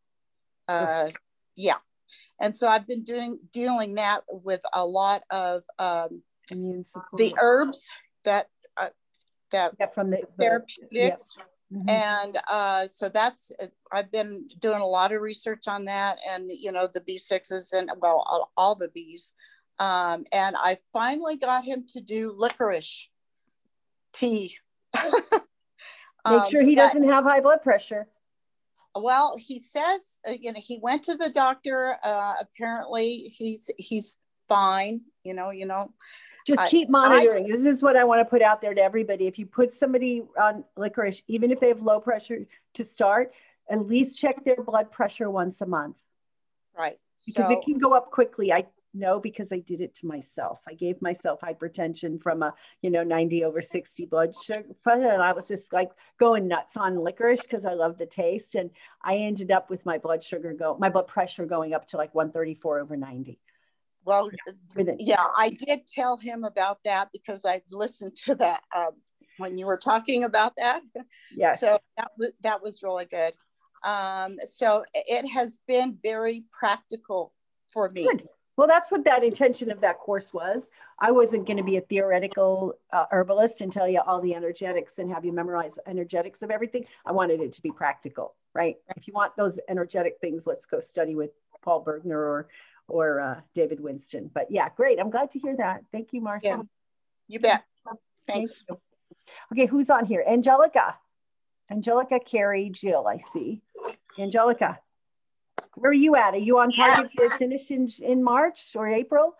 And so I've been dealing that with a lot of immune support. The herbs that from the therapeutics. And so that's, I've been doing a lot of research on that, and, you know, the B6s and, well, all the Bs. And I finally got him to do licorice tea. Make sure he doesn't have high blood pressure. Well, he says, you know, he went to the doctor. Apparently he's fine, you know. Just keep monitoring. This is what I want to put out there to everybody. If you put somebody on licorice, even if they have low pressure to start, at least check their blood pressure once a month. Right. Because it can go up quickly. I know, because I did it to myself. I gave myself hypertension from a, 90/60 blood sugar. And I was just like going nuts on licorice because I love the taste. And I ended up with my blood pressure going up to like 134/90. Well, yeah, I did tell him about that because I listened to that when you were talking about that. Yes. So that was really good. So it has been very practical for me. Good. Well, that's what that intention of that course was. I wasn't going to be a theoretical herbalist and tell you all the energetics and have you memorize energetics of everything. I wanted it to be practical, right? If you want those energetic things, let's go study with Paul Bergner or David Winston. But yeah, great. I'm glad to hear that. Thank you, Marcia. Yeah, you bet. Thanks. Thank you. Okay, who's on here? Angelica, Carrie, Jill, I see. Angelica, where are you at? Are you on target to finish in March or April?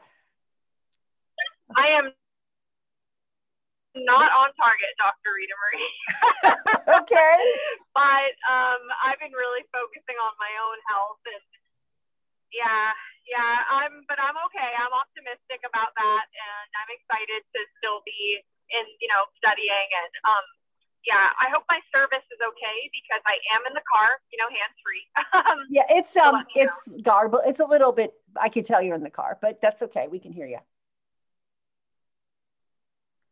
I am not on target, Dr. Rita Marie. Okay. But I've been really focusing on my own health, and I'm okay. I'm optimistic about that, and I'm excited to still be in, studying, and I hope my service is okay because I am in the car, hands-free. Yeah, it's garbled. It's a little bit, I can tell you're in the car, but that's okay. We can hear you.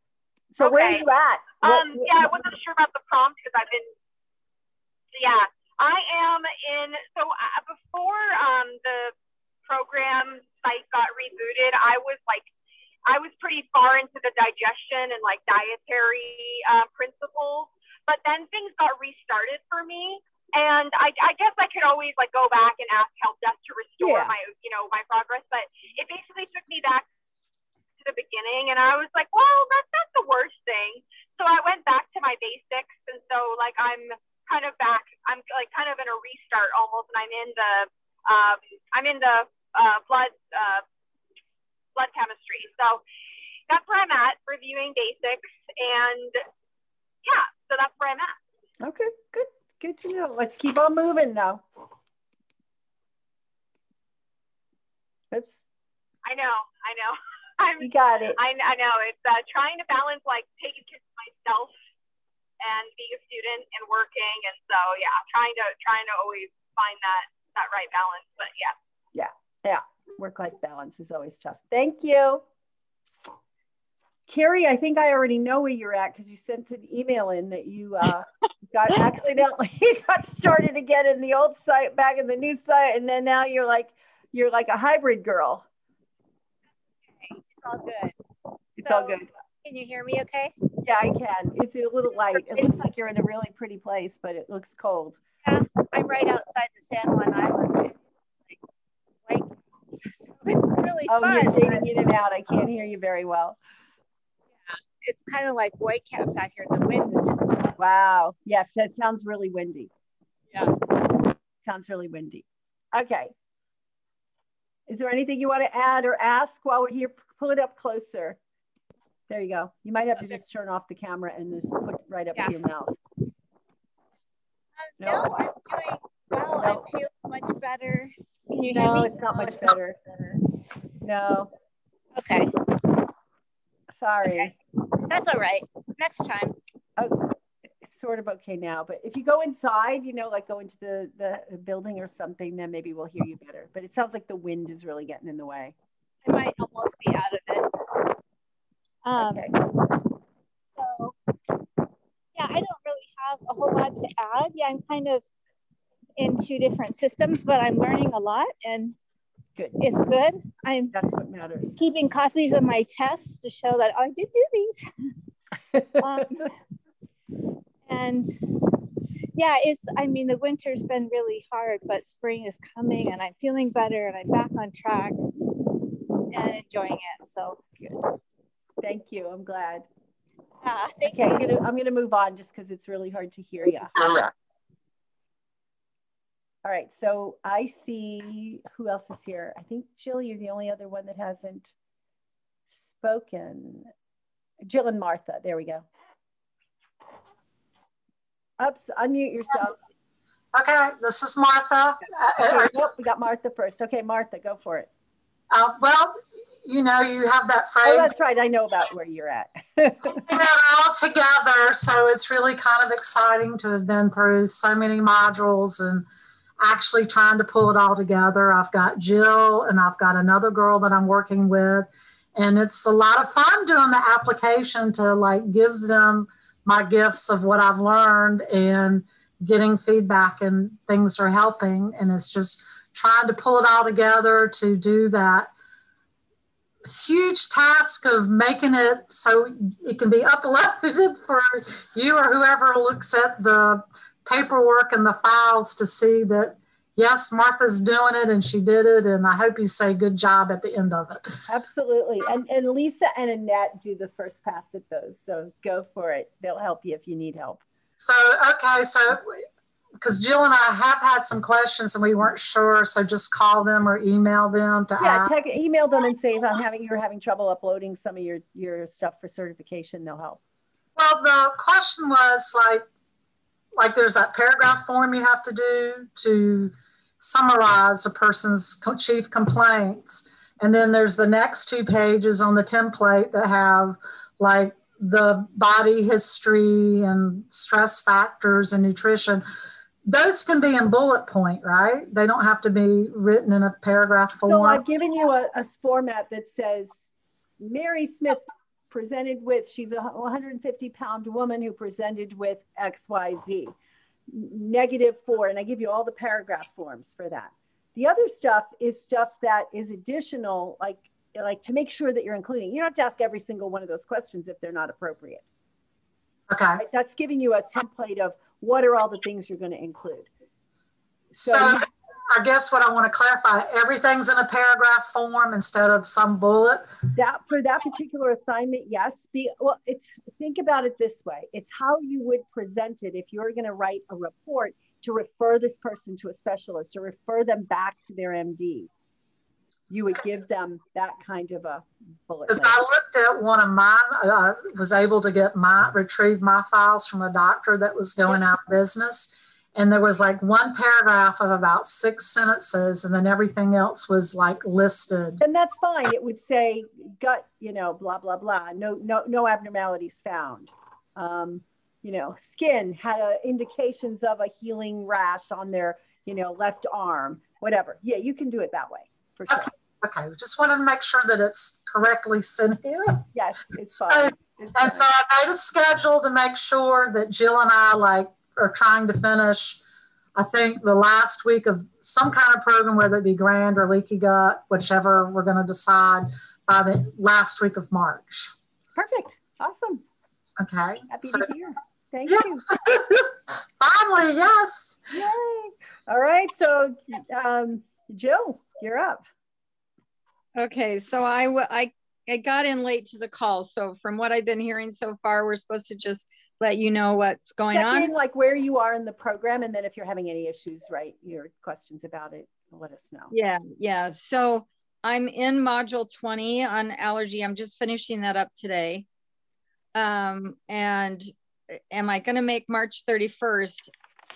So where are you at? I wasn't sure about the prompt because I am in, so before the program site got rebooted, I was pretty far into the digestion and like dietary principles, but then things got restarted for me. And I guess I could always like go back and ask help desk to restore my, you know, my progress, but it basically took me back to the beginning. And I was like, well, that's not the worst thing. So I went back to my basics. And so like, I'm kind of back, I'm like kind of in a restart almost. And I'm in the blood chemistry. So that's where I'm at, reviewing basics. And yeah, so that's where I'm at. Okay, good. Good to know. Let's keep on moving now. Oops. I know. You got it. I know. It's trying to balance like taking care of myself and being a student and working. And so, yeah, trying to always find that right balance. But yeah. Yeah. Work-life balance is always tough. Thank you. Carrie, I think I already know where you're at because you sent an email in that you got started again in the old site, back in the new site, and then now you're like a hybrid girl. Okay. It's all good. It's all good. Can you hear me okay? Yeah, I can. It's a little light. It looks like you're in a really pretty place, but it looks cold. Yeah, I'm right outside the San Juan Island. So it's really fun. Oh, you're fading in and out. I can't hear you very well. It's kind of like Whitecaps out here. The wind is just wow. Yeah, that sounds really windy. Yeah. Sounds really windy. Okay. Is there anything you want to add or ask while we're here? Pull it up closer. There you go. You might have to just turn off the camera and just put it right up to your mouth. No, I'm doing well. I'm feeling much better. Can you hear me? No, it's not much better. No. Okay. Sorry. Okay. That's all right. Next time. Oh, it's sort of okay now, but if you go inside, you know, like go into the building or something, then maybe we'll hear you better. But it sounds like the wind is really getting in the way. I might almost be out of it. Okay. So, yeah, I don't really have a whole lot to add. Yeah, I'm kind of in 2 different systems, but I'm learning a lot and good. It's good. That's what matters. Keeping copies of my tests to show that I did do these. And yeah, the winter's been really hard, but spring is coming and I'm feeling better and I'm back on track and enjoying it. So good. Thank you. I'm glad. Thank you. I'm gonna move on just because it's really hard to hear you. All right, so I see who else is here. I think Jill, you're the only other one that hasn't spoken. Jill and Martha, there we go. Oops, unmute yourself. Okay, this is Martha. Nope, we got Martha first. Okay, Martha, go for it. Well, you know, you have that phrase. Oh, that's right. I know about where you're at. We're all together, so it's really kind of exciting to have been through so many modules and actually trying to pull it all together. I've got Jill and I've got another girl that I'm working with, and it's a lot of fun doing the application to like give them my gifts of what I've learned and getting feedback, and things are helping. And it's just trying to pull it all together to do that huge task of making it so it can be uploaded for you or whoever looks at the paperwork and the files to see that, yes, Martha's doing it and she did it. And I hope you say good job at the end of it. Absolutely. And Lisa and Annette do the first pass at those. So go for it. They'll help you if you need help. So, okay. So, because Jill and I have had some questions and we weren't sure. So just call them or email them to ask. Email them and say if you're having trouble uploading some of your stuff for certification, they'll help. Well, the question was like there's that paragraph form you have to do to summarize a person's chief complaints. And then there's the next 2 pages on the template that have like the body history and stress factors and nutrition. Those can be in bullet point, right? They don't have to be written in a paragraph form. So I've given you a format that says Mary Smith she's a 150-pound woman who presented with XYZ. -4, and I give you all the paragraph forms for that. The other stuff is stuff that is additional, like to make sure that you're including. You don't have to ask every single one of those questions if they're not appropriate. Okay. Right? That's giving you a template of what are all the things you're going to include. So I guess what I want to clarify, everything's in a paragraph form instead of some bullet. That for that particular assignment, yes. Think about it this way. It's how you would present it if you're going to write a report to refer this person to a specialist or refer them back to their MD. You would give them that kind of a bullet. Because I looked at one of mine, was able to retrieve my files from a doctor that was going out of business. And there was like one paragraph of about 6 sentences, and then everything else was like listed. And that's fine. It would say gut, blah, blah, blah. No abnormalities found. Skin had indications of a healing rash on their, left arm, whatever. Yeah, you can do it that way for sure. Okay. Just wanted to make sure that it's correctly sent in. Yes, it's fine. So I made a schedule to make sure that Jill and I are trying to finish, I think, the last week of some kind of program, whether it be Grand or Leaky Gut, whichever we're going to decide, by the last week of March. Perfect. Awesome. Okay. Happy to hear. Thank you. Finally, yes. Yay. All right. So, Jill, you're up. Okay. So I got in late to the call. So from what I've been hearing so far, we're supposed to just let you know what's going on. Check in, like where you are in the program, and then if you're having any issues, write your questions about it, let us know. Yeah. So I'm in module 20 on allergy. I'm just finishing that up today. And am I going to make March 31st?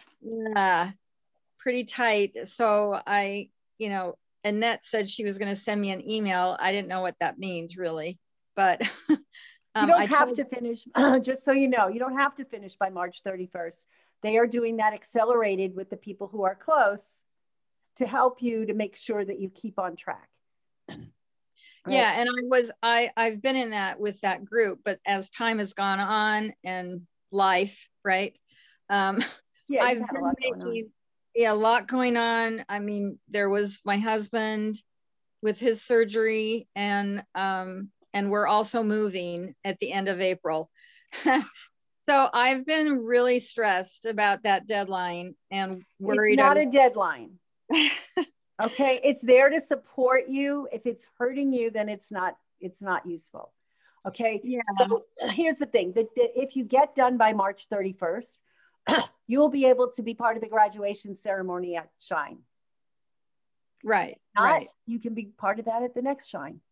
Pretty tight. So Annette said she was going to send me an email. I didn't know what that means really, but you don't have to finish, just so you know, you don't have to finish by March 31st. They are doing that accelerated with the people who are close to help you to make sure that you keep on track. Right? Yeah, and I've been in that with that group, but as time has gone on and life, right? I've been making a lot going on. I mean, there was my husband with his surgery, and we're also moving at the end of April. So I've been really stressed about that deadline and worried. It's not a deadline. Okay, it's there to support you. If it's hurting you, then it's not useful. Okay. Yeah. So here's the thing: that if you get done by March 31st, you'll be able to be part of the graduation ceremony at Shine. Right. Right. You can be part of that at the next Shine.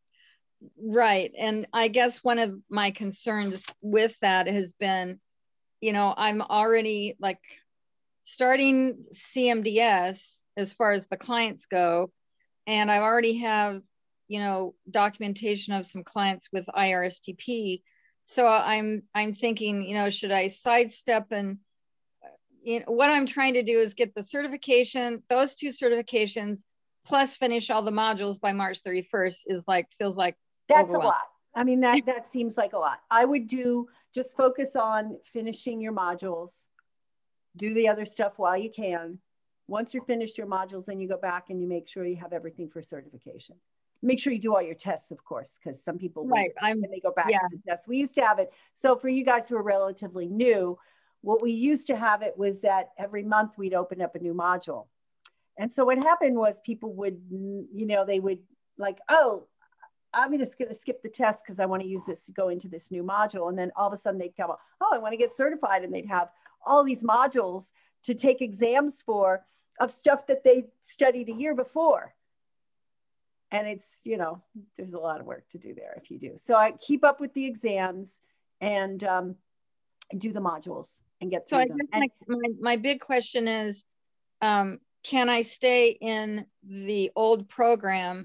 Right. And I guess one of my concerns with that has been, I'm already starting CMDS as far as the clients go. And I already have, documentation of some clients with IRSTP. So I'm thinking, should I sidestep and, what I'm trying to do is get the certification, those 2 certifications, plus finish all the modules by March 31st feels like that's a lot. I mean, that seems like a lot. I would just focus on finishing your modules, do the other stuff while you can. Once you're finished your modules, then you go back and you make sure you have everything for certification. Make sure you do all your tests, of course, because some people, when they go back to the tests. We used to have it. So for you guys who are relatively new, what we used to have it was that every month we'd open up a new module. And so what happened was people would, they would oh, I'm just going to skip the test because I want to use this to go into this new module. And then all of a sudden they'd come, oh, I want to get certified. And they'd have all these modules to take exams for of stuff that they studied a year before. And it's, there's a lot of work to do there if you do. So I keep up with the exams and do the modules and get through them. So I guess my big question is, can I stay in the old program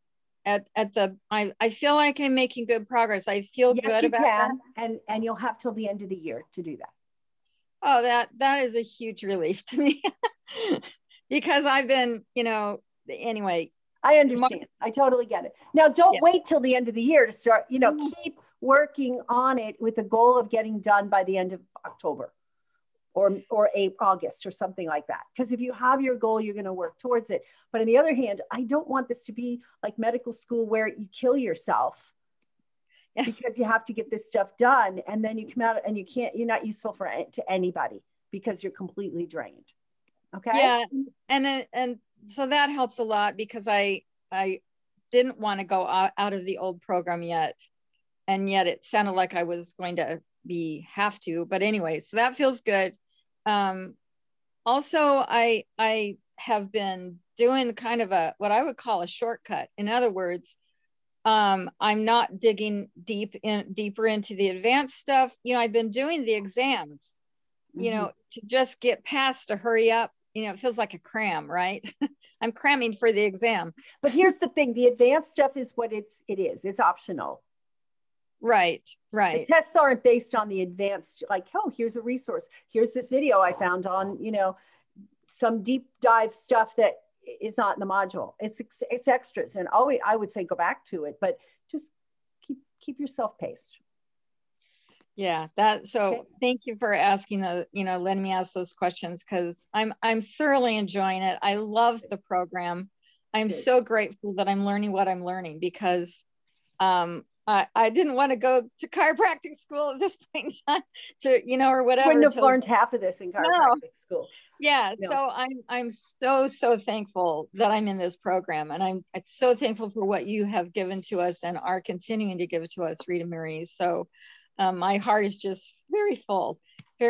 I feel like I'm making good progress. I feel good about that. And you'll have till the end of the year to do that. Oh, that is a huge relief to me because I've been, anyway. I understand. I totally get it. Now, don't wait till the end of the year to start, keep working on it with the goal of getting done by the end of October. or August or something like that. Because if you have your goal, you're going to work towards it. But on the other hand, I don't want this to be like medical school where you kill yourself because you have to get this stuff done. And then you come out and you're not useful to anybody because you're completely drained. Okay. Yeah. And so that helps a lot because I didn't want to go out of the old program yet. And yet it sounded like I was going to have to, but anyway, so that feels good. Also, I have been doing kind of what I would call a shortcut. In other words, I'm not digging deeper into the advanced stuff. You know, I've been doing the exams, you know, to just get past, to hurry up. You know, it feels like a cram, right? I'm cramming for the exam. But here's the thing, the advanced stuff is what it is. It's optional. Right. The tests aren't based on the advanced, like, oh, here's a resource. Here's this video I found on, you know, some deep dive stuff that is not in the module. It's extras. And always, I would say go back to it, but just keep yourself paced. Yeah, so thank you for asking letting me ask those questions, because I'm thoroughly enjoying it. I love the program. I'm so grateful that I'm learning what I'm learning, because I didn't want to go to chiropractic school at this point in time or whatever. Wouldn't have learned half of this in chiropractic school. Yeah. No. So I'm so thankful that I'm in this program, and I'm so thankful for what you have given to us and are continuing to give to us, Rita Marie. So my heart is just very full,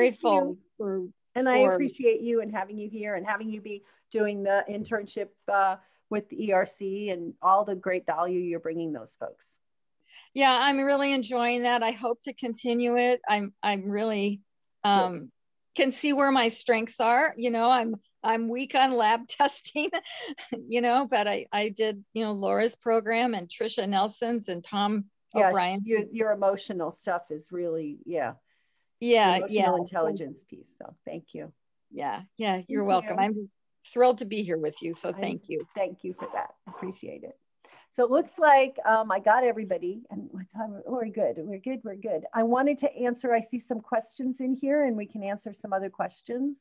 And I appreciate you and having you here and having you be doing the internship with the ERC and all the great value you're bringing those folks. Yeah, I'm really enjoying that. I hope to continue it. I'm really can see where my strengths are. You know, I'm weak on lab testing, but I did, Laura's program and Trisha Nelson's and Tom O'Brien. Your emotional stuff is really, emotional intelligence piece. So thank you. Yeah, you're welcome. I'm thrilled to be here with you. So thank you. Thank you for that. Appreciate it. So it looks like I got everybody, and we're good. I wanted to answer, I see some questions in here, and we can answer some other questions.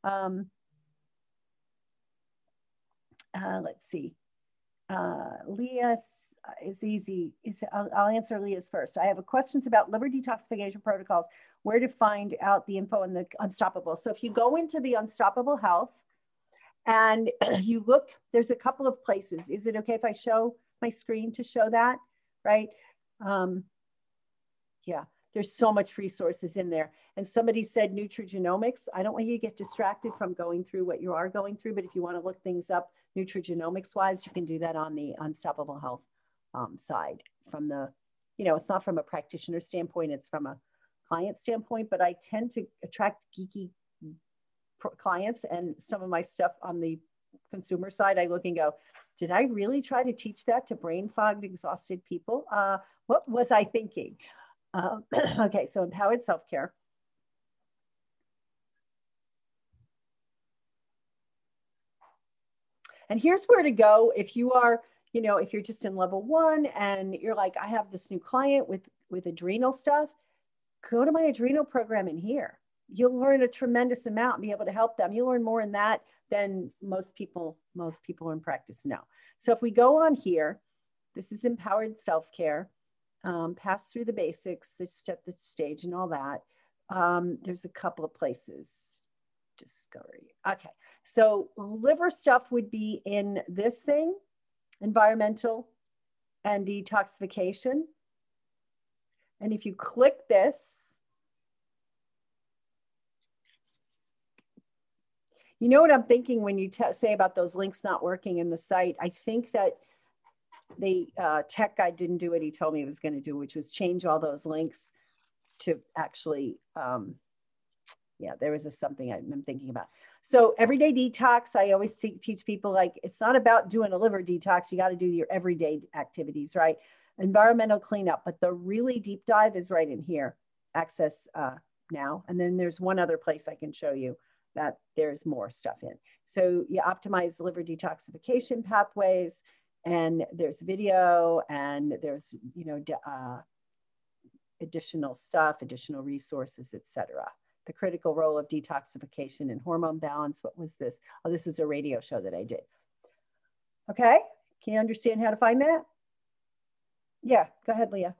Let's see. Leah is easy. I'll answer Leah's first. I have questions about liver detoxification protocols, where to find out the info on the Unstoppable. So if you go into the Unstoppable Health and you look, there's a couple of places. Is it okay if I show my screen to show that, right? Yeah, there's so much resources in there. And somebody said nutrigenomics. I don't want you to get distracted from going through what you are going through, but if you want to look things up nutrigenomics wise, you can do that on the Unstoppable Health side. From the, it's not from a practitioner standpoint, it's from a client standpoint, but I tend to attract geeky clients, and some of my stuff on the consumer side, I look and go, did I really try to teach that to brain fogged, exhausted people? What was I thinking? Okay, so empowered self-care. And here's where to go if you are, if you're just in level 1 and you're like, I have this new client with adrenal stuff, go to my adrenal program in here. You'll learn a tremendous amount and be able to help them. You'll learn more in that than most people in practice know. So if we go on here, this is empowered self-care, pass through the basics, the stage and all that. There's a couple of places, discovery. Okay, so liver stuff would be in this thing, environmental and detoxification. And if you click this, you know what I'm thinking when you say about those links not working in the site? I think that the tech guy didn't do what he told me he was going to do, which was change all those links to actually, there was something I'm thinking about. So everyday detox, I always teach people, like, it's not about doing a liver detox. You got to do your everyday activities, right? Environmental cleanup, but the really deep dive is right in here, access now. And then there's one other place I can show you that there's more stuff in. So you optimize liver detoxification pathways, and there's video, and there's, additional stuff, additional resources, etc. The critical role of detoxification and hormone balance. What was this? Oh, this is a radio show that I did. Okay, can you understand how to find that? Yeah, go ahead, Leah.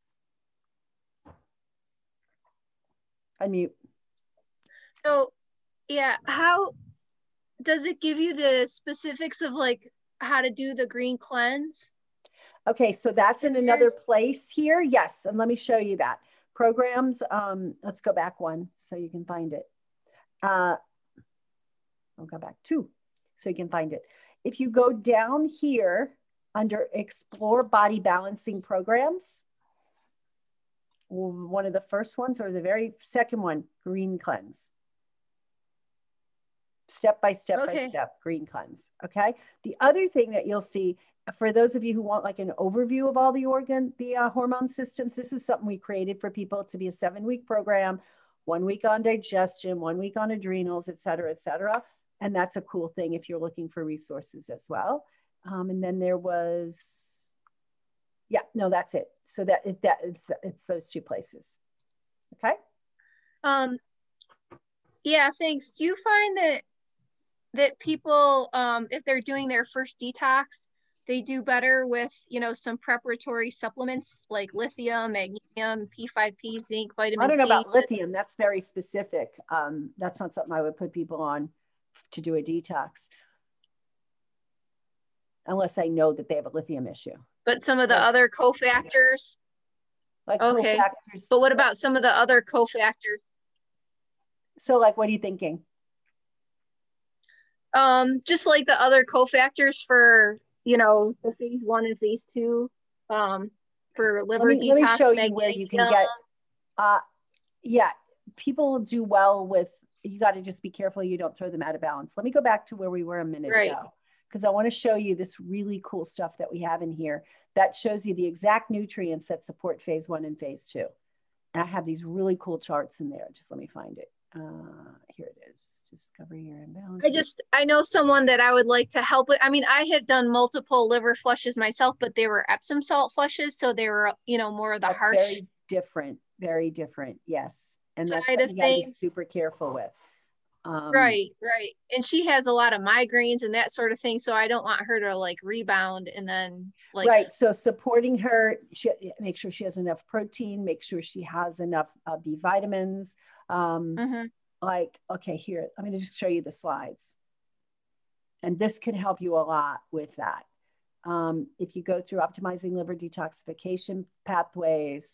Unmute. So, yeah, how does it give you the specifics of like how to do the green cleanse? Okay, so that's in another place here. Yes, and let me show you that. Programs, let's go back one so you can find it. I'll go back 2 so you can find it. If you go down here under Explore Body Balancing Programs, one of the first ones or the very second one, Green Cleanse. Step by step by step, Green Cleanse, okay? The other thing that you'll see, for those of you who want like an overview of all the hormone systems, this is something we created for people to be a 7-week program, 1 week on digestion, 1 week on adrenals, et cetera, et cetera. And that's a cool thing if you're looking for resources as well. And then there was, yeah, no, that's it. So it's those 2 places. Okay. Yeah, thanks. Do you find that people, if they're doing their first detox, they do better with, you know, some preparatory supplements like lithium, magnesium, P5P, zinc, vitamin C? I don't know about lithium. That's very specific. That's not something I would put people on to do a detox, unless I know that they have a lithium issue. But some of the other cofactors? Like okay. Cofactors. But what about some of the other cofactors? So like, what are you thinking? Just like the other cofactors for, you know, the phase 1 and phase 2, for liver detox. Let me show you where you can get, yeah, people do well with, you got to just be careful you don't throw them out of balance. Let me go back to where we were a minute ago, because I want to show you this really cool stuff that we have in here that shows you the exact nutrients that support phase 1 and phase 2. And I have these really cool charts in there. Just let me find it. Here it is. Discover your imbalance. I know someone that I would like to help with. I mean, I have done multiple liver flushes myself, but they were Epsom salt flushes. So they were, you know, more of the harsh. Very different. Yes. And that's side something of you gotta be things. super careful with. Right. And she has a lot of migraines and that sort of thing. So I don't want her to like rebound and then like. Right. So supporting her, make sure she has enough protein, make sure she has enough B vitamins. Like, okay, here, I'm going to just show you the slides. And this can help you a lot with that. If you go through optimizing liver detoxification pathways,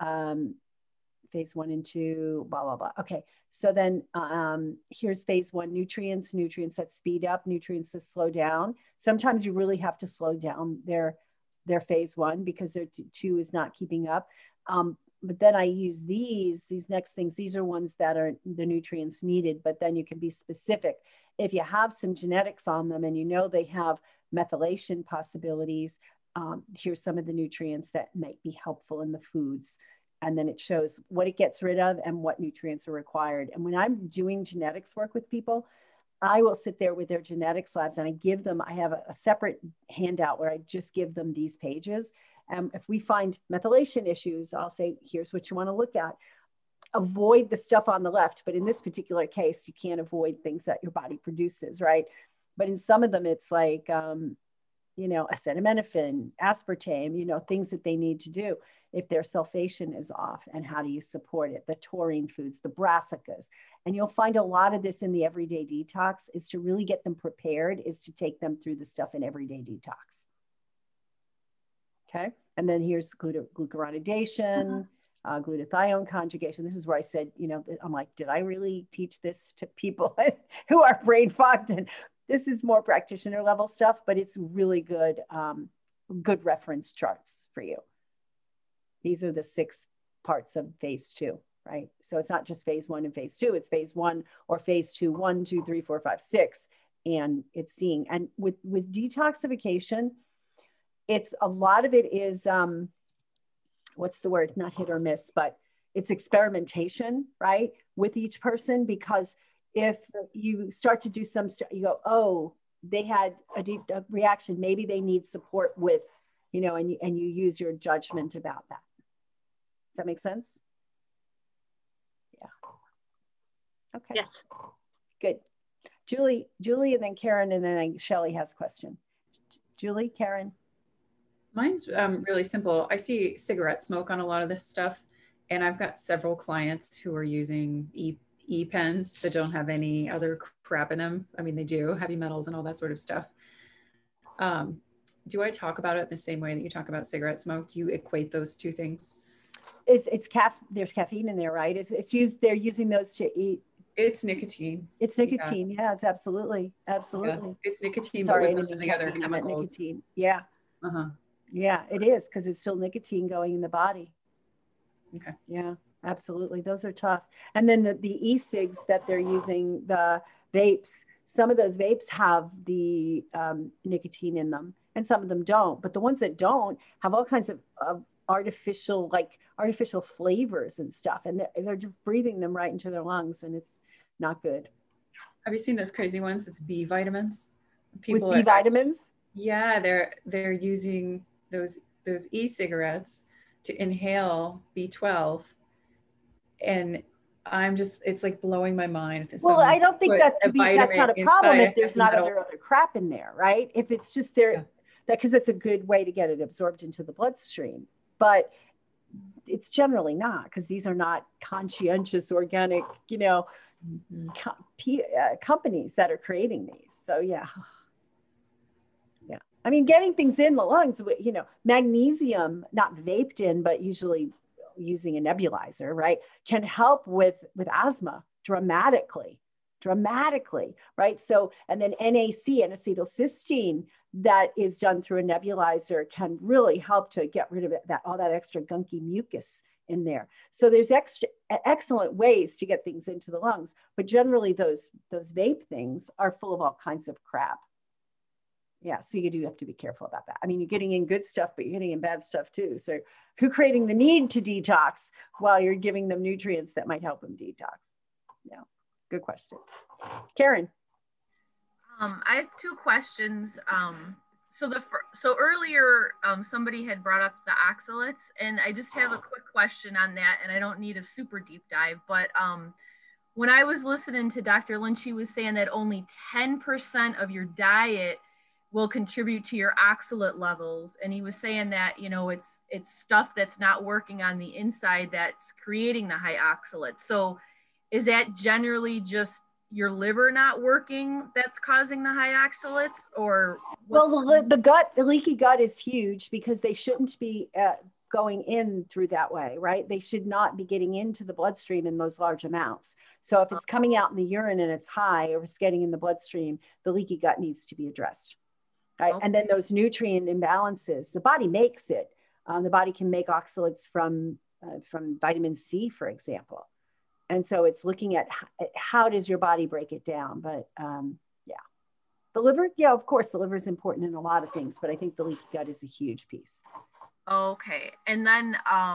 phase 1 and 2, blah, blah, blah. Okay, so then here's phase 1, nutrients that speed up, nutrients that slow down. Sometimes you really have to slow down their phase 1 because their 2 is not keeping up. But then I use these next things. These are ones that are the nutrients needed, but then you can be specific. If you have some genetics on them and you know they have methylation possibilities, here's some of the nutrients that might be helpful in the foods. And then it shows what it gets rid of and what nutrients are required. And when I'm doing genetics work with people, I will sit there with their genetics labs and I have a separate handout where I just give them these pages. If we find methylation issues, I'll say, here's what you want to look at. Avoid the stuff on the left, but in this particular case, you can't avoid things that your body produces, right? But in some of them, it's like, you know, acetaminophen, aspartame, you know, things that they need to do if their sulfation is off, and how do you support it? The taurine foods, the brassicas. And you'll find a lot of this in the everyday detox is to really get them prepared, is to take them through the stuff in everyday detox. Okay, and then here's glucuronidation, glutathione conjugation. This is where I said, you know, I'm like, did I really teach this to people who are brain fogged? And this is more practitioner level stuff, but it's really good, good reference charts for you. These are the 6 parts of phase 2, right? So it's not just phase 1 and phase 2, it's phase 1 or phase 2, 1, 2, 3, 4, 5, 6. And it's seeing, and with detoxification, it's a lot of it is, what's the word? Not hit or miss, but it's experimentation, right? With each person, because if you start to do some stuff, you go, oh, they had a deep reaction. Maybe they need support with, you know, and you use your judgment about that. Does that make sense? Yeah. Okay. Yes. Good. Julie, and then Karen, and then Shelley has a question. Julie, Karen. Mine's really simple. I see cigarette smoke on a lot of this stuff, and I've got several clients who are using e-pens that don't have any other crap in them. I mean, they do, heavy metals and all that sort of stuff. Do I talk about it the same way that you talk about cigarette smoke? Do you equate those two things? There's caffeine in there, right? It's used, they're using those to eat. It's nicotine. It's nicotine. Yeah, it's absolutely. Yeah. It's nicotine, Sorry, but with the other chemicals. Nicotine. Yeah. Uh-huh. Yeah, it is, because it's still nicotine going in the body. Okay. Yeah, absolutely. Those are tough. And then the e-cigs that they're using, the vapes, some of those vapes have the nicotine in them and some of them don't. But the ones that don't have all kinds of artificial flavors and stuff. And they're just breathing them right into their lungs, and it's not good. Have you seen those crazy ones? It's B vitamins. People with B vitamins? Yeah, they're using those e-cigarettes to inhale B12, and it's like blowing my mind. Well, I don't think that's not a problem if there's not other crap in there, right? If it's just there, because it's a good way to get it absorbed into the bloodstream, but it's generally not, because these are not conscientious organic, companies that are creating these. So yeah. I mean, getting things in the lungs, magnesium, not vaped in, but usually using a nebulizer, right, can help with asthma dramatically, right? So, and then NAC, N-acetylcysteine, that is done through a nebulizer can really help to get rid of all that extra gunky mucus in there. So there's excellent ways to get things into the lungs, but generally those vape things are full of all kinds of crap. Yeah, so you do have to be careful about that. I mean, you're getting in good stuff, but you're getting in bad stuff too. So who's creating the need to detox while you're giving them nutrients that might help them detox? Yeah, good question. Karen. I have two questions. So earlier, somebody had brought up the oxalates, and I just have a quick question on that, and I don't need a super deep dive, but when I was listening to Dr. Lynch, she was saying that only 10% of your diet will contribute to your oxalate levels. And he was saying that, it's stuff that's not working on the inside that's creating the high oxalates. So is that generally just your liver not working that's causing the high oxalates, or? Well, the leaky gut is huge, because they shouldn't be going in through that way, right? They should not be getting into the bloodstream in those large amounts. So if it's coming out in the urine and it's high, or it's getting in the bloodstream, the leaky gut needs to be addressed. Right? Okay. And then those nutrient imbalances, the body makes it. The body can make oxalates from vitamin C, for example. And so it's looking at how does your body break it down. But yeah, the liver, yeah, of course, the liver is important in a lot of things, but I think the leaky gut is a huge piece. Okay. And then,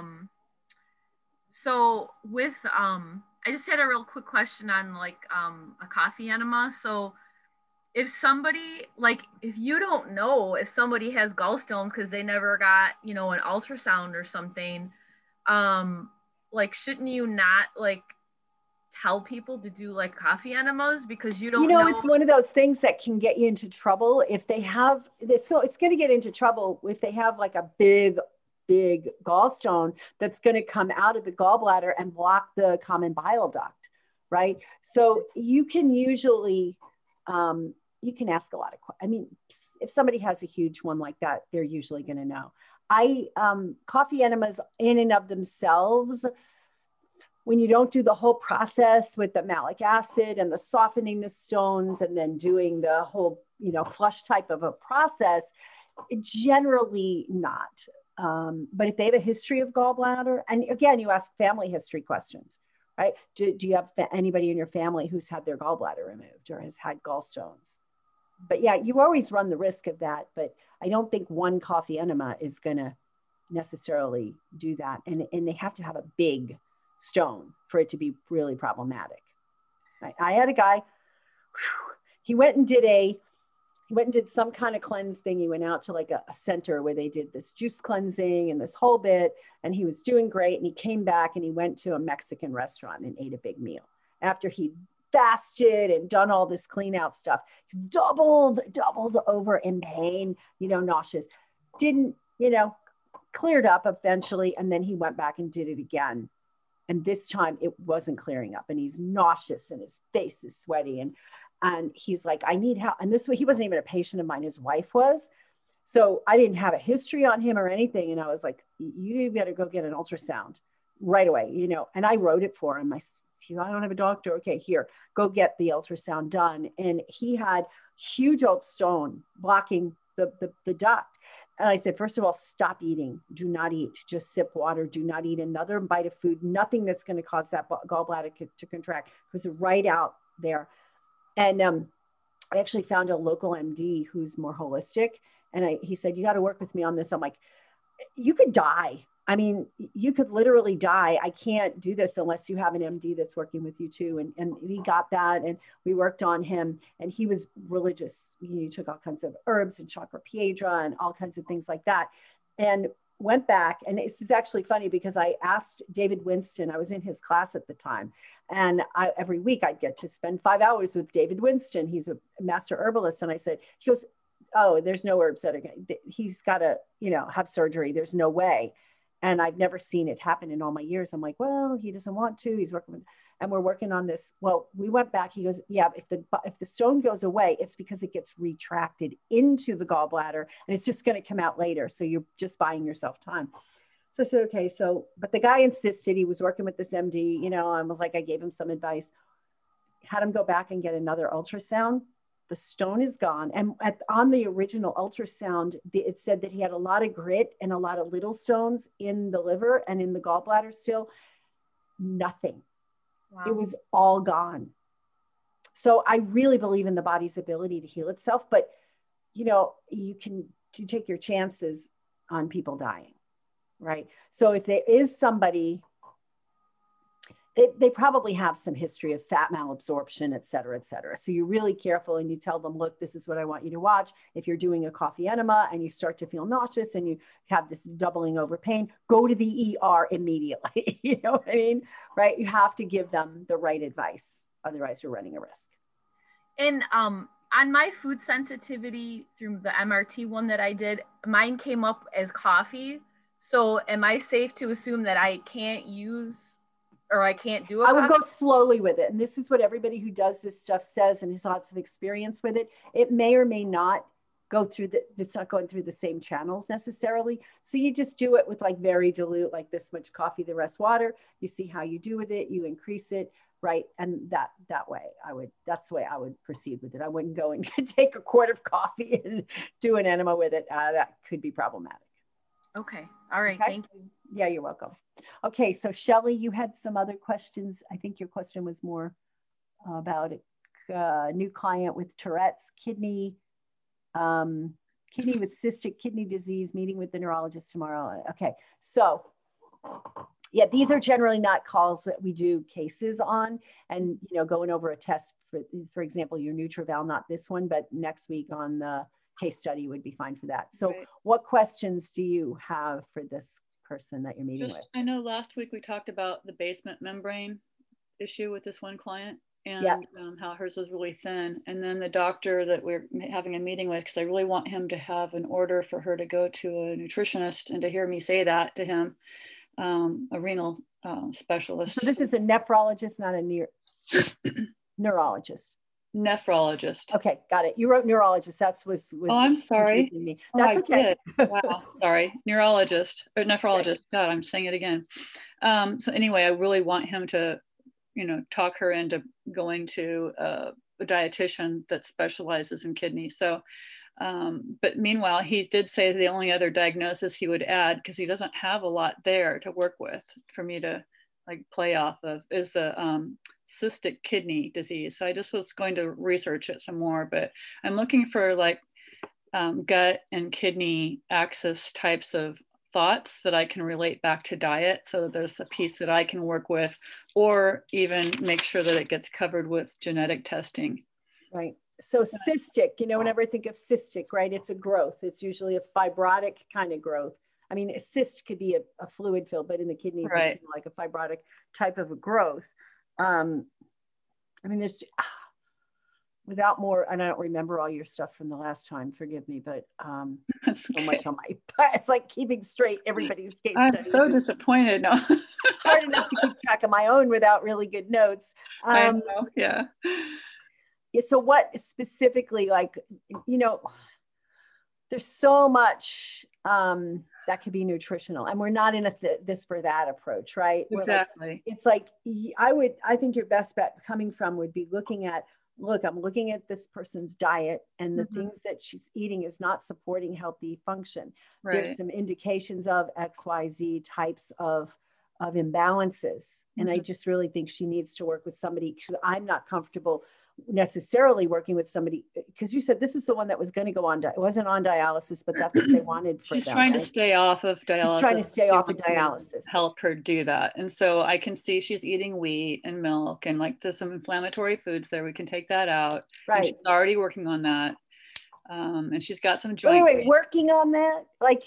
so with, I just had a real quick question on a coffee enema. So if somebody, if you don't know if somebody has gallstones because they never got, an ultrasound or something, shouldn't you not tell people to do coffee enemas, because you don't know? It's one of those things that can get you into trouble if they have, it's going to get into trouble if they have a big gallstone that's going to come out of the gallbladder and block the common bile duct, right? So you can usually, you can ask a lot of questions. I mean, if somebody has a huge one like that, they're usually going to know. Coffee enemas in and of themselves, when you don't do the whole process with the malic acid and the softening the stones and then doing the whole, flush type of a process, generally not. But if they have a history of gallbladder, and again, you ask family history questions, right? Do you have anybody in your family who's had their gallbladder removed or has had gallstones? But yeah, you always run the risk of that, but I don't think one coffee enema is going to necessarily do that. And they have to have a big stone for it to be really problematic. Right? I had a guy, he went and did some kind of cleanse thing. He went out to a center where they did this juice cleansing and this whole bit, and he was doing great. And he came back and he went to a Mexican restaurant and ate a big meal. after he fasted and done all this clean out stuff, doubled over in pain, you know, nauseous, didn't, you know, cleared up eventually. And then he went back and did it again. And this time it wasn't clearing up, and he's nauseous and his face is sweaty. And he's like, I need help. And this way, he wasn't even a patient of mine, his wife was. So I didn't have a history on him or anything. And I was like, you better go get an ultrasound right away, you know. And I wrote it for him. I don't have a doctor. Okay, here, go get the ultrasound done. And he had huge old stone blocking the duct. And I said, first of all, stop eating. Do not eat. Just sip water. Do not eat another bite of food. Nothing that's going to cause that gallbladder to contract. It was right out there. And I actually found a local MD who's more holistic. And he said, you got to work with me on this. I'm like, you could die. I mean, you could literally die. I can't do this unless you have an MD that's working with you too. And he got that, and we worked on him, and he was religious. He took all kinds of herbs and chakra piedra and all kinds of things like that, and went back. And this is actually funny because I asked David Winston, I was in his class at the time, and every week I'd get to spend 5 hours with David Winston. He's a master herbalist. And I said, he goes, oh, there's no herbs that are going to, he's got to, you know, have surgery. There's no way. And I've never seen it happen in all my years. I'm like, well, he doesn't want to. He's working with, and we're working on this. Well, we went back. He goes, yeah, if the stone goes away, it's because it gets retracted into the gallbladder, and it's just going to come out later. So you're just buying yourself time. So I said, okay. So, but the guy insisted. He was working with this MD, you know, and was like, I gave him some advice, had him go back and get another ultrasound. The stone is gone. And on the original ultrasound, it said that he had a lot of grit and a lot of little stones in the liver and in the gallbladder still. Nothing. Wow. It was all gone. So I really believe in the body's ability to heal itself, but you know, you take your chances on people dying, right? So if there is somebody, they probably have some history of fat malabsorption, et cetera, et cetera. So you're really careful, and you tell them, look, this is what I want you to watch. If you're doing a coffee enema and you start to feel nauseous and you have this doubling over pain, go to the ER immediately. You know what I mean? Right? You have to give them the right advice. Otherwise you're running a risk. And on my food sensitivity through the MRT one that I did, mine came up as coffee. So am I safe to assume that I can't use, or I can't do it? I would go slowly with it. And this is what everybody who does this stuff says and has lots of experience with it. It may or may not go through it's not going through the same channels necessarily. So you just do it with like very dilute, like this much coffee, the rest water. You see how you do with it, you increase it, right? And that way that's the way I would proceed with it. I wouldn't go and take a quart of coffee and do an enema with it. That could be problematic. Okay. All right. Okay? Thank you. Yeah, you're welcome. Okay. So Shelley, you had some other questions. I think your question was more about a new client with Tourette's, kidney with cystic kidney disease, meeting with the neurologist tomorrow. Okay. So yeah, these are generally not calls that we do cases on, and, you know, going over a test for example, your NutrEval, not this one, but next week on the case study would be fine for that. So right. What questions do you have for this person that you're meeting with? I know last week we talked about the basement membrane issue with this one client, and yeah. How hers was really thin. And then the doctor that we're having a meeting with, because I really want him to have an order for her to go to a nutritionist, and to hear me say that to him, a renal specialist. So this is a nephrologist, not a neurologist. Nephrologist. Okay, got it. You wrote neurologist. Was oh, I'm sorry. Me. That's okay. Wow, sorry. Neurologist or nephrologist. Okay. God, I'm saying it again. So anyway, I really want him to, you know, talk her into going to a dietitian that specializes in kidneys. So, but meanwhile, he did say the only other diagnosis he would add, because he doesn't have a lot there to work with for me to like play off of, is the cystic kidney disease. So I just was going to research it some more, but I'm looking for like gut and kidney axis types of thoughts that I can relate back to diet, so that there's a piece that I can work with, or even make sure that it gets covered with genetic testing. Right. So cystic, you know, whenever I think of cystic, right, it's a growth. It's usually a fibrotic kind of growth. I mean, a cyst could be a fluid fill, but in the kidneys, right, it's like a fibrotic type of a growth. I mean, there's, without more, and I don't remember all your stuff from the last time, forgive me, but so much on my, it's like keeping straight everybody's case I'm studies. so disappointed. No. Hard enough to keep track of my own without really good notes. I know, yeah. So what specifically, like, you know, there's so much that could be nutritional, and we're not in a this for that approach, right? Exactly. Like, it's like, I think your best bet coming from would be looking at, look, I'm looking at this person's diet, and the things that she's eating is not supporting healthy function. Right. There's some indications of XYZ types of imbalances. And I just really think she needs to work with somebody, because I'm not comfortable necessarily working with somebody, because you said this is the one that was going to go on, it wasn't on dialysis, but that's what they wanted for She's them. Trying to stay off of dialysis. She's trying to stay off of dialysis. Help her do that. And so I can see she's eating wheat and milk, and like there's some inflammatory foods there. We can take that out. Right. And she's already working on that. And she's got some joint. Wait, working on that? Like,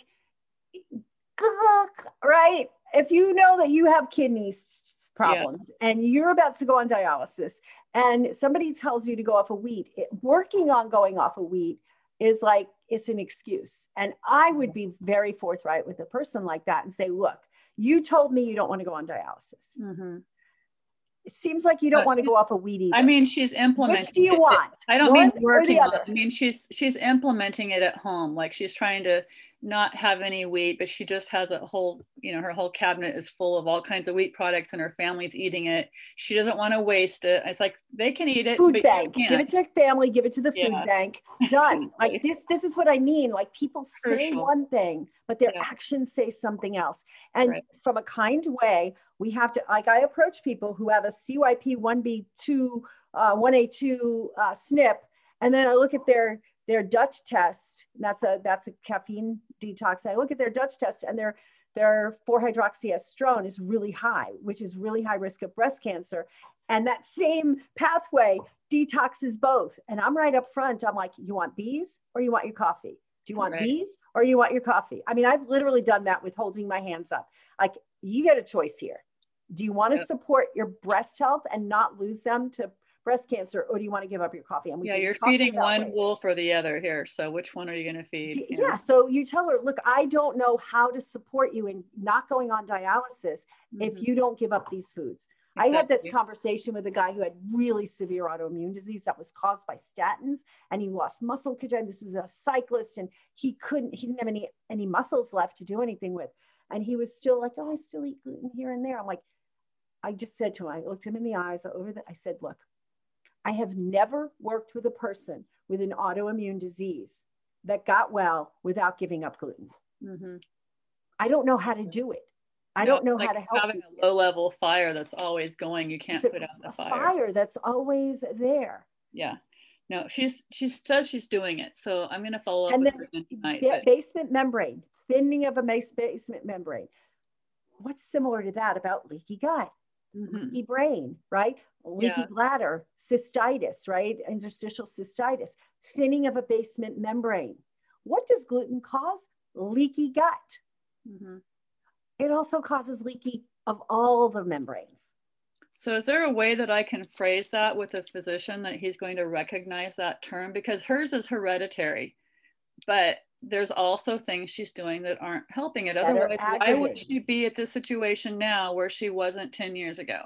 right? If you know that you have kidney problems and you're about to go on dialysis, and somebody tells you to go off of wheat, working on going off of wheat is like, it's an excuse. And I would be very forthright with a person like that and say, look, you told me you don't want to go on dialysis. It seems like you don't want to go off of wheat either. I mean, she's implementing. Which do you want? I don't mean working on it. I mean, she's implementing it at home. Like, she's trying to not have any wheat, but she just has a whole, you know, her whole cabinet is full of all kinds of wheat products, and her family's eating it. She doesn't want to waste it. It's like, they can eat it. Food bank, give it to family, give it to the food bank. Done. Like, this is what I mean. Like, people say one thing, but their actions say something else. And from a kind way, we have to, like, I approach people who have a CYP 1B2, 1A2 SNP, and then I look at their Dutch test. That's a caffeine detox. I look at their Dutch test, and their 4-hydroxyestrone is really high, which is really high risk of breast cancer. And that same pathway detoxes both. And I'm right up front. I'm like, you want these or you want your coffee? Do you want these or you want your coffee? I mean, I've literally done that with holding my hands up. Like, you get a choice here. Do you want to support your breast health and not lose them to breast cancer, or do you want to give up your coffee? And you're feeding one wolf or the other here. So which one are you going to feed? Yeah. So you tell her, look, I don't know how to support you in not going on dialysis if you don't give up these foods. Exactly. I had this conversation with a guy who had really severe autoimmune disease that was caused by statins, and he lost muscle control. This is a cyclist, and he didn't have any muscles left to do anything with. And he was still like, oh, I still eat gluten here and there. I'm like, I just said to him, I looked him in the eyes I said, look, I have never worked with a person with an autoimmune disease that got well without giving up gluten. I don't know how to do it. I don't know how to help having a low-level fire that's always going. You can't put out the fire. Fire that's always there. Yeah. No, she says she's doing it. So I'm going to follow up with her tonight. Basement membrane, thinning of a basement membrane. What's similar to that about leaky gut? Leaky brain, right? Leaky bladder, cystitis, right? Interstitial cystitis, thinning of a basement membrane. What does gluten cause? Leaky gut. It also causes leaky of all the membranes. So is there a way that I can phrase that with a physician that he's going to recognize that term? Because hers is hereditary, but there's also things she's doing that aren't helping it. Otherwise, why would she be at this situation now where she wasn't 10 years ago?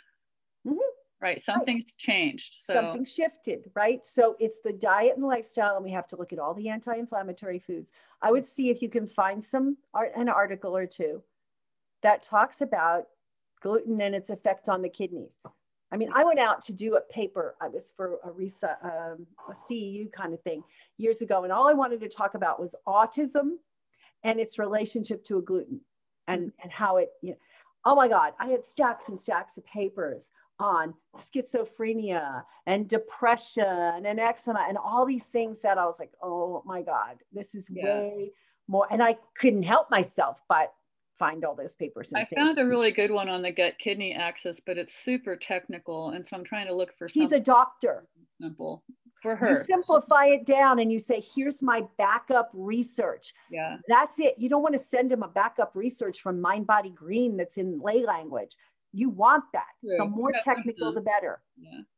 Right, something's changed. So something shifted, right? So it's the diet and lifestyle, and we have to look at all the anti-inflammatory foods. I would see if you can find an article or two that talks about gluten and its effect on the kidneys. I mean, I went out to do a paper. I was for a CEU kind of thing years ago. And all I wanted to talk about was autism and its relationship to a gluten and how it, oh my God, I had stacks and stacks of papers on schizophrenia and depression and eczema and all these things that I was like, oh my God, this is way more. And I couldn't help myself, but find all those papers. I found a really good one on the gut kidney axis, but it's super technical. And so I'm trying to look for something. He's a doctor. Simple for her. You simplify it down and you say, here's my backup research. Yeah. That's it. You don't want to send him a backup research from Mind Body Green that's in lay language. You want that. True. The more technical, the better. Yeah.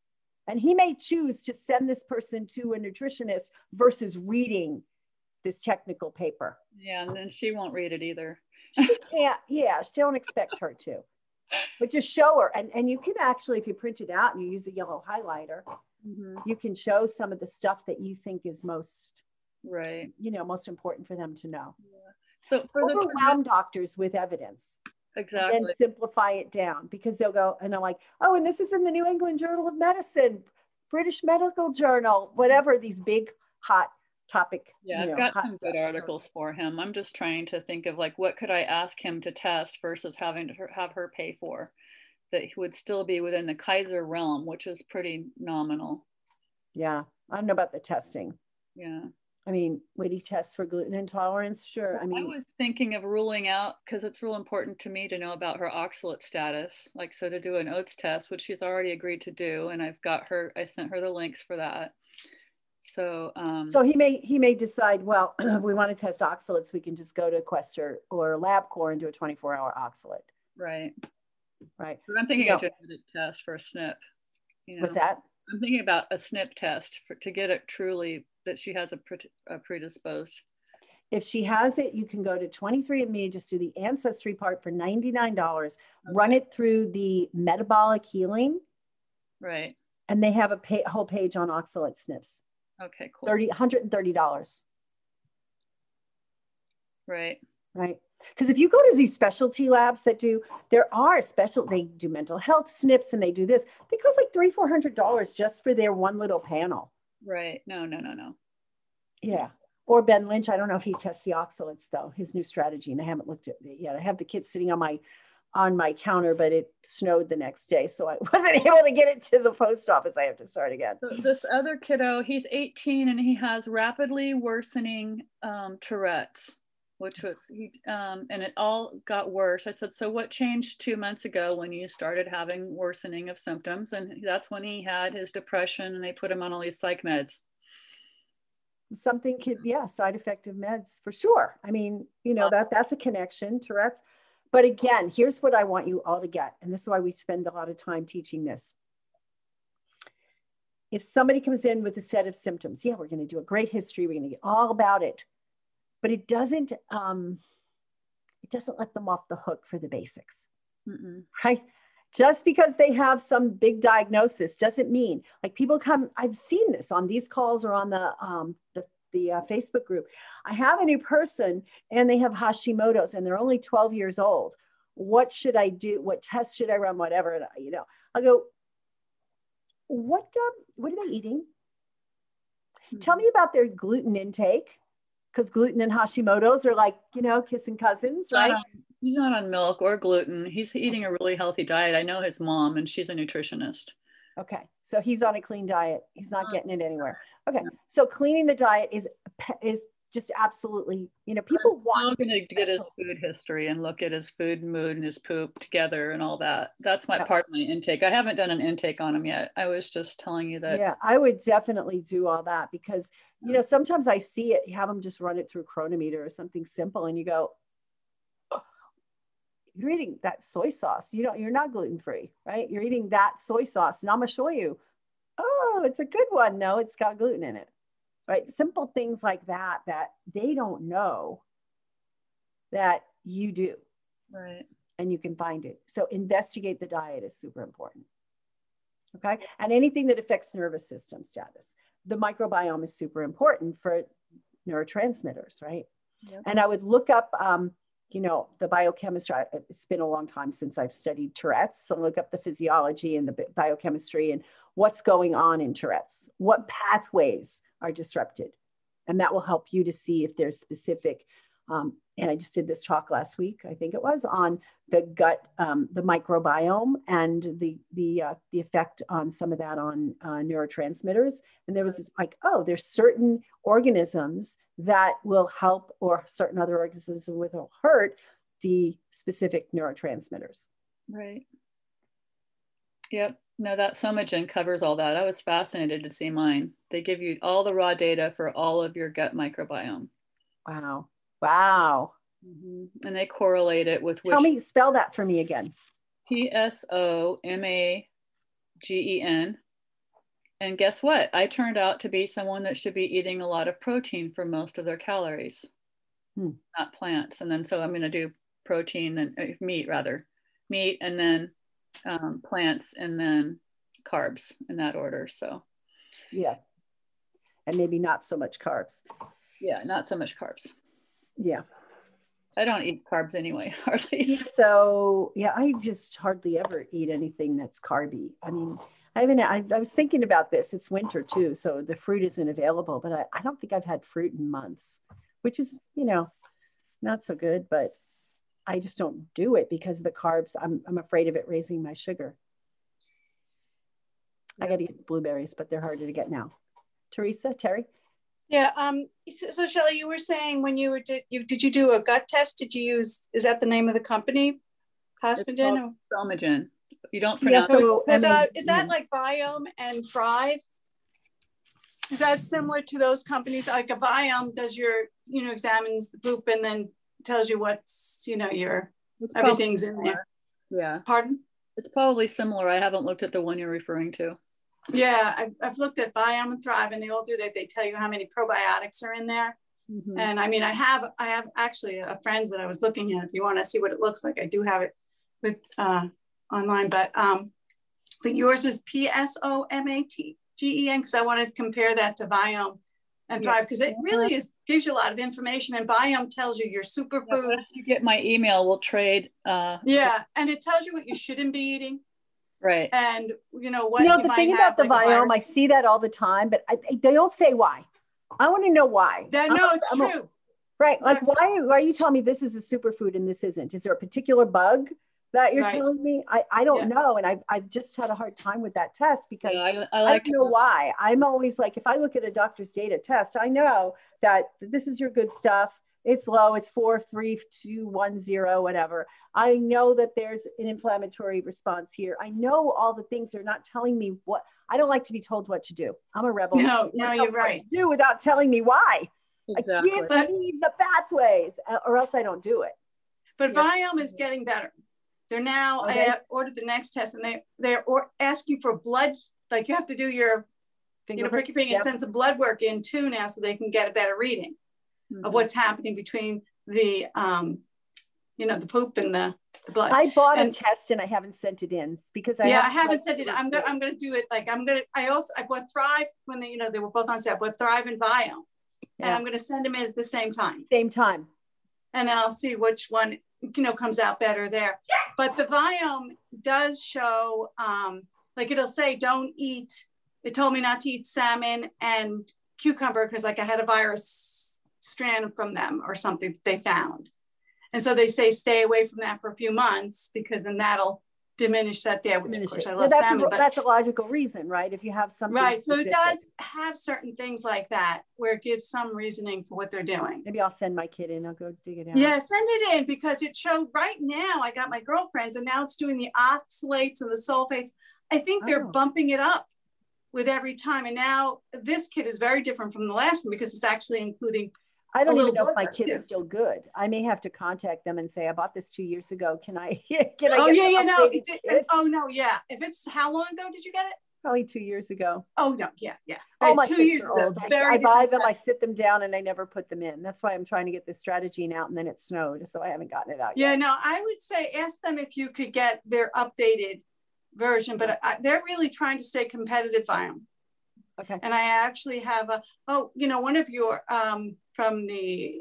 And he may choose to send this person to a nutritionist versus reading this technical paper. Yeah, and then she won't read it either. She can't, yeah, don't expect her to. But just show her. And you can actually, if you print it out and you use a yellow highlighter, you can show some of the stuff that you think is most, right, you know, most important for them to know. Yeah. So for overwhelm doctors with evidence. Exactly. And then simplify it down, because they'll go and they're like, oh, and this is in the New England Journal of Medicine, British Medical Journal, whatever, these big hot topic. Yeah, I've got some good articles for him. I'm just trying to think of like, what could I ask him to test versus having to have her pay for, that would still be within the Kaiser realm, which is pretty nominal. Yeah, I don't know about the testing. Yeah. I mean, would he test for gluten intolerance? Sure. I mean, I was thinking of ruling out, because it's real important to me to know about her oxalate status. Like, so to do an oats test, which she's already agreed to do, and I've got her, I sent her the links for that. So, so he may decide, well, if we want to test oxalates, we can just go to Quest or LabCorp and do a 24-hour oxalate. Right. Right. But I'm thinking a genetic test for a SNP. You know? What's that? I'm thinking about a SNP test to get it truly that she has a predisposed. If she has it, you can go to 23andMe, just do the ancestry part for $99, run it through the metabolic healing. Right. And they have a whole page on oxalate SNPs. Okay, cool. $130. Right. Right. Because if you go to these specialty labs that do, they do mental health SNPs and they do this, they cost like $300-400 just for their one little panel. Right. No. Yeah. Or Ben Lynch, I don't know if he tests the oxalates though, his new strategy, and I haven't looked at it yet. I have the kit sitting on my counter, but it snowed the next day, so I wasn't able to get it to the post office. I have to start again. So this other kiddo, he's 18 and he has rapidly worsening Tourette's, which was, and it all got worse. I said, so what changed 2 months ago when you started having worsening of symptoms? And that's when he had his depression and they put him on all these psych meds. Something could, side effect of meds for sure. I mean, you know, that's a connection, Tourette's. But again, here's what I want you all to get. And this is why we spend a lot of time teaching this. If somebody comes in with a set of symptoms, we're going to do a great history. We're going to get all about it. But it doesn't let them off the hook for the basics, right? Just because they have some big diagnosis doesn't mean, like, people come, I've seen this on these calls or on the Facebook group. I have a new person and they have Hashimoto's and they're only 12 years old. What should I do? What test should I run? Whatever, and, you know, I'll go, what are they eating? Tell me about their gluten intake. Because gluten and Hashimoto's are like, you know, kissing cousins, right? He's not on milk or gluten. He's eating a really healthy diet. I know his mom, and she's a nutritionist. Okay, so he's on a clean diet. He's not getting it anywhere. Okay, so cleaning the diet is just absolutely, you know, people want. I'm going to get his food history and look at his food, mood, and his poop together and all that. That's my part of my intake. I haven't done an intake on him yet. I was just telling you that. Yeah, I would definitely do all that because, you know, sometimes I see it, you have them just run it through Chronometer or something simple and you go, oh, you're eating that soy sauce. You're not gluten-free, right? You're eating that soy sauce and I'm going to show you, oh, it's a good one. No, it's got gluten in it. Right? Simple things like that they don't know that you do. Right. And you can find it. So investigate the diet is super important. Okay. And anything that affects nervous system status. The microbiome is super important for neurotransmitters, right? Yep. And I would look up, you know, the biochemistry. It's been a long time since I've studied Tourette's. So look up the physiology and the biochemistry and what's going on in Tourette's, what pathways are disrupted. And that will help you to see if there's specific, and I just did this talk last week, I think it was, on the gut, the microbiome and the effect on some of that on neurotransmitters. And there was this like, oh, there's certain organisms that will help or certain other organisms will hurt the specific neurotransmitters. Right. Yep. No, that Somagen covers all that. I was fascinated to see mine. They give you all the raw data for all of your gut microbiome. Wow. Wow. Mm-hmm. And they correlate it with Tell me, spell that for me again. PSOMAGEN. And guess what? I turned out to be someone that should be eating a lot of protein for most of their calories, not plants. And then so I'm going to do protein and meat and then plants and then carbs in that order. So yeah, and maybe not so much carbs. Yeah, not so much carbs. Yeah, I don't eat carbs anyway, hardly. So yeah, I just hardly ever eat anything that's carby. I mean, I was thinking about this. It's winter too, so the fruit isn't available, but I don't think I've had fruit in months, which is, you know, not so good, but I just don't do it because of the carbs. I'm afraid of it raising my sugar. I got to eat blueberries, but they're harder to get now. Terry? Yeah. So Shelley, you were saying when you were did you do a gut test? Did you use, is that the name of the company? Cosmogen? Somagen. You don't pronounce it. Is that like Biome and Thrive? Is that similar to those companies? Like a Biome does your, you know, examines the poop and then tells you what's, you know, everything's in there. Yeah. Pardon? It's probably similar. I haven't looked at the one you're referring to. Yeah, I've looked at Biome and Thrive, and they all do that. They tell you how many probiotics are in there. Mm-hmm. And I mean, I have actually a friends that I was looking at. If you want to see what it looks like, I do have it with online. But yours is Psomatgen, because I want to compare that to Biome and Thrive, because it really gives you a lot of information. And Biome tells you your superfoods. Once you get my email, we'll trade. Yeah, and it tells you what you shouldn't be eating. Right. And you know what? The thing about the Biome, I see that all the time, but they don't say why. I want to know why. No, it's true. Right. Like why are you telling me this is a superfood and this isn't? Is there a particular bug that you're telling me? I don't know. And I've just had a hard time with that test because I don't know why. I'm always like, if I look at a doctor's data test, I know that this is your good stuff. It's low, it's 4, 3, 2, 1, 0, whatever. I know that there's an inflammatory response here. I know all the things. They're not telling me what. I don't like to be told what to do. I'm a rebel. No, you're right. What to do without telling me why. Exactly. I give me the pathways, or else I don't do it. But Biome is getting better. They're now. I ordered the next test, and they're asking for blood. Like you have to do your, prick your finger and send some blood work in too now, so they can get a better reading of what's happening between the the poop and the blood. I bought a test and I haven't sent it in because I haven't sent it. I'm gonna do it. Like I bought Thrive when they were both on sale. I bought Thrive and Biome, and I'm gonna send them in at the same time. And then I'll see which one comes out better there. But the Biome does show like it'll say don't eat. It told me not to eat salmon and cucumber because like I had a virus strand from them or something they found. And so they say stay away from that for a few months because then that'll diminish that there, which of course I love salmon. But that's a logical reason, right? If you have something right. Specific. So it does have certain things like that where it gives some reasoning for what they're doing. Maybe I'll send my kid in. I'll go dig it out. Yeah, send it in because it showed right now. I got my girlfriends and now it's doing the oxalates and the sulfates. I think they're bumping it up with every time. And now this kit is very different from the last one because it's actually including I don't even know if my kid is still good. I may have to contact them and say, I bought this 2 years ago. Can I If it's, how long ago did you get it? Probably 2 years ago. Oh no, yeah. Oh, my 2 years ago. I buy them, I sit them down and I never put them in. That's why I'm trying to get this strategy out and then it snowed. So I haven't gotten it out yet. Yeah, no, I would say ask them if you could get their updated version, but they're really trying to stay competitive by them. Okay. And I actually have one of your, from the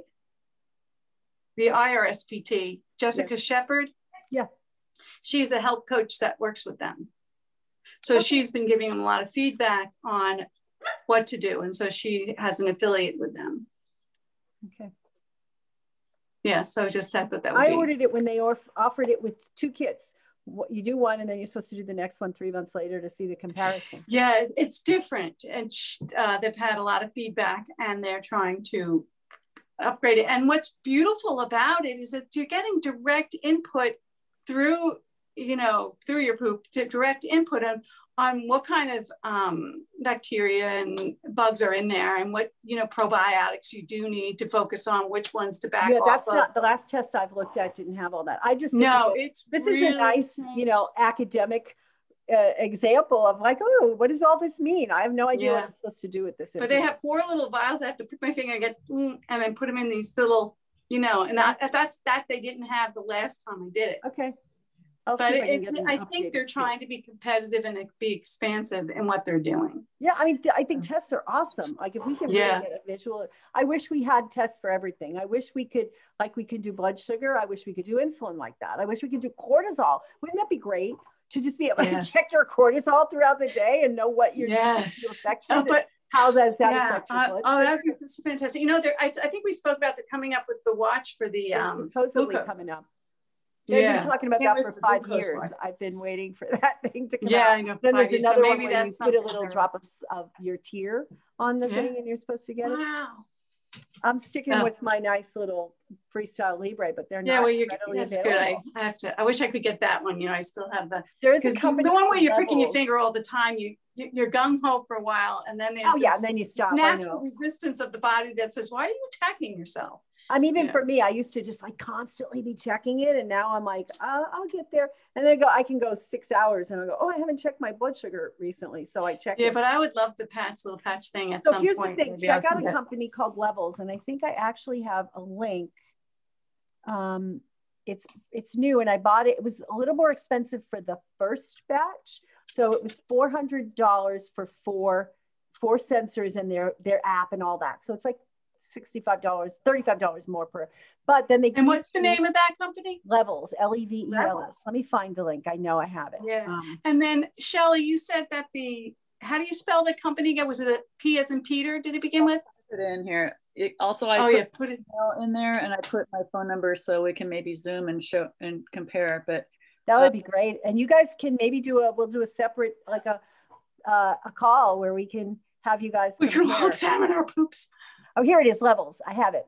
IRSPT, Jessica Shepard. Yeah. She's a health coach that works with them. So she's been giving them a lot of feedback on what to do. And so she has an affiliate with them. Okay. Yeah, so just that would I ordered it when they offered it with 2 kits. You do one and then you're supposed to do the next one 3 months later to see the comparison. Yeah, it's different. And they've had a lot of feedback and they're trying to upgrade it. And what's beautiful about it is that you're getting direct input through your poop, direct input on what kind of bacteria and bugs are in there and what, probiotics you do need to focus on, which ones to back off. That's not the last test I've looked at didn't have all that. I just this is a nice, academic example of like, oh, what does all this mean? I have no idea what I'm supposed to do with this. But they have 4 little vials. I have to prick my finger and get, and then put them in these little, you know, and that's that they didn't have the last time I did it. Okay. But I think they're trying to be competitive and be expansive in what they're doing. Yeah, I mean, I think tests are awesome. Like if we can really get a visual, I wish we had tests for everything. I wish we could, like we can do blood sugar. I wish we could do insulin like that. I wish we could do cortisol. Wouldn't that be great to just be able to check your cortisol throughout the day and know what you're doing to affect you? But how does that affect your blood sugar? That would be fantastic. You know, I think we spoke about coming up with the watch for the supposedly glucose. Coming up. They've been talking about that for 5 years. I've been waiting for that thing to come out. I know. Then there's another one where you put a little drop of your tear on the thing and you're supposed to get it. I'm sticking with my nice little Freestyle Libre, but they're not readily that's available. good. I wish I could get that one. You know, I still have the, because the one where you're pricking your finger all the time, you're gung-ho for a while, and then there's and then you stop. Natural resistance of the body that says, why are you attacking yourself? I mean, even for me, I used to just like constantly be checking it. And now I'm like, I'll get there. And then I can go 6 hours and I go, oh, I haven't checked my blood sugar recently. So I check it. Yeah, but I would love the little patch thing at some point. So here's the thing, check out a company called Levels. And I think I actually have a link. It's new and I bought it. It was a little more expensive for the first batch. So it was $400 for four sensors and their app and all that. So it's like $65, $35 more per, but then and what's the name of that company? Levels, L-E-V-E-L-S. Let me find the link. I know I have it. Yeah. And then Shelly, you said that how do you spell the company again? Was it a P as in Peter? Did it begin with? Put it in here. I put it in there and I put my phone number so we can maybe Zoom and show and compare, but that would be great. And you guys can maybe we'll do a separate, like a call where we can have you guys. We can all examine our poops. Oh, here it is, Levels. I have it.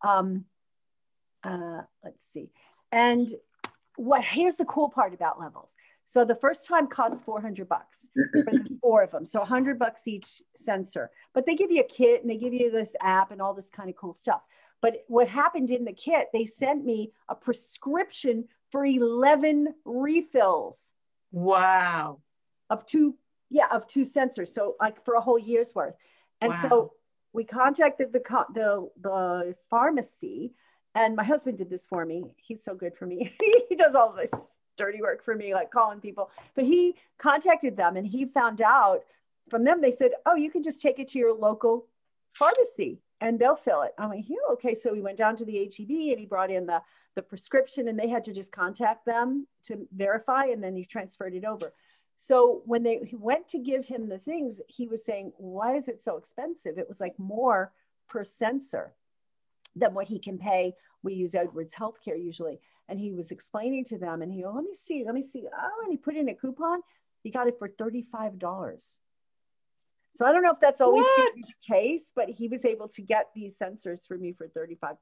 Let's see. And here's the cool part about Levels. So the first time costs $400 for the 4 of them. So $100 each sensor, but they give you a kit and they give you this app and all this kind of cool stuff. But what happened in the kit, they sent me a prescription for 11 refills. Wow. Of two sensors. So like for a whole year's worth. And so we contacted the pharmacy, and my husband did this for me. He's so good for me. He does all this dirty work for me, like calling people. But he contacted them and he found out from them, they said, oh, you can just take it to your local pharmacy and they'll fill it. I'm like, yeah, okay. So we went down to the HEB and he brought in the prescription and they had to just contact them to verify, and then he transferred it over. So when he went to give him the things, he was saying, why is it so expensive? It was like more per sensor than what he can pay. We use Edwards Healthcare usually. And he was explaining to them and he goes, let me see. Oh, and he put in a coupon. He got it for $35. So I don't know if that's always the case, but he was able to get these sensors for me for $35.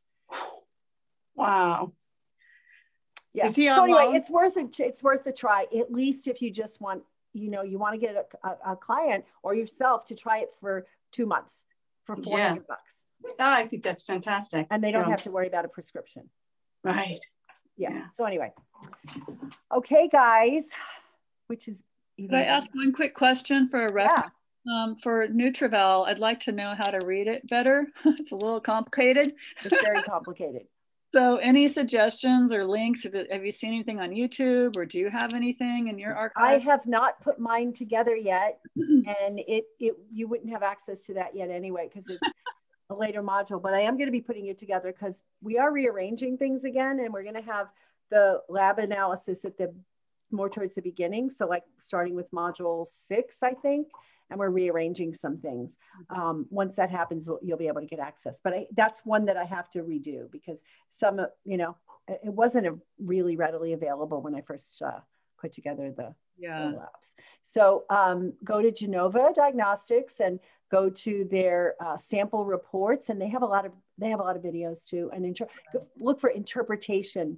Wow. Yeah. Is he so anyway, it's worth it. It's worth a try. At least if you just want, you want to get a client or yourself to try it for 2 months for $400. Oh, I think that's fantastic. And they don't have to worry about a prescription. Right. Yeah. So anyway, okay, guys, which is. Could I ask one quick question for a reference? For Nutravel, I'd like to know how to read it better. It's a little complicated. It's very complicated. So any suggestions or links? Have you seen anything on YouTube, or do you have anything in your archive? I have not put mine together yet. And you wouldn't have access to that yet anyway, because it's a later module, but I am going to be putting it together because we are rearranging things again. And we're going to have the lab analysis more towards the beginning. So like starting with module 6, I think. And we're rearranging some things. Once that happens, you'll be able to get access. But that's one that I have to redo because it wasn't really readily available when I first put together the labs. So go to Genova Diagnostics and go to their sample reports, and they have a lot of videos too. And look for interpretation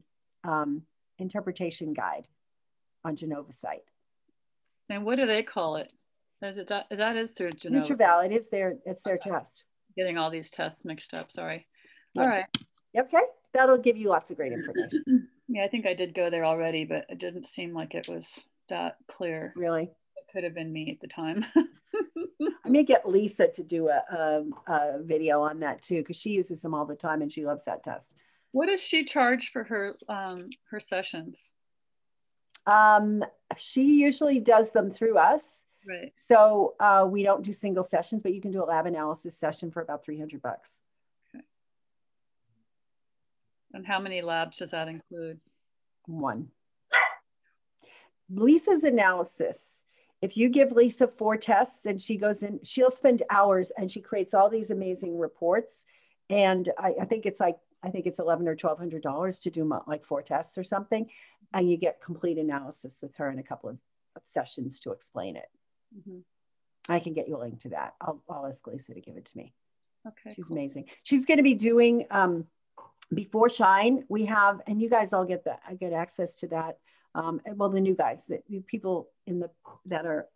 guide on Genova site. And what do they call it? That is through Genova. Nutravel, it's their test. Getting all these tests mixed up, sorry. Yeah. All right. Okay, that'll give you lots of great information. Yeah, I think I did go there already, but it didn't seem like it was that clear. Really? It could have been me at the time. I may get Lisa to do a video on that too, because she uses them all the time and she loves that test. What does she charge for her sessions? She usually does them through us. Right. So we don't do single sessions, but you can do a lab analysis session for about $300. Okay. And how many labs does that include? 1. Lisa's analysis. If you give Lisa 4 tests and she goes in, she'll spend hours and she creates all these amazing reports. And I think it's like, I think it's $1,100 or $1,200 to do like 4 tests or something. And you get complete analysis with her in a couple of sessions to explain it. Mm-hmm. I can get you a link to that. I'll ask Lisa to give it to me. Okay. She's amazing. She's going to be doing, before Shine, we have, and you guys all get access to that. Well, the new guys, the people that are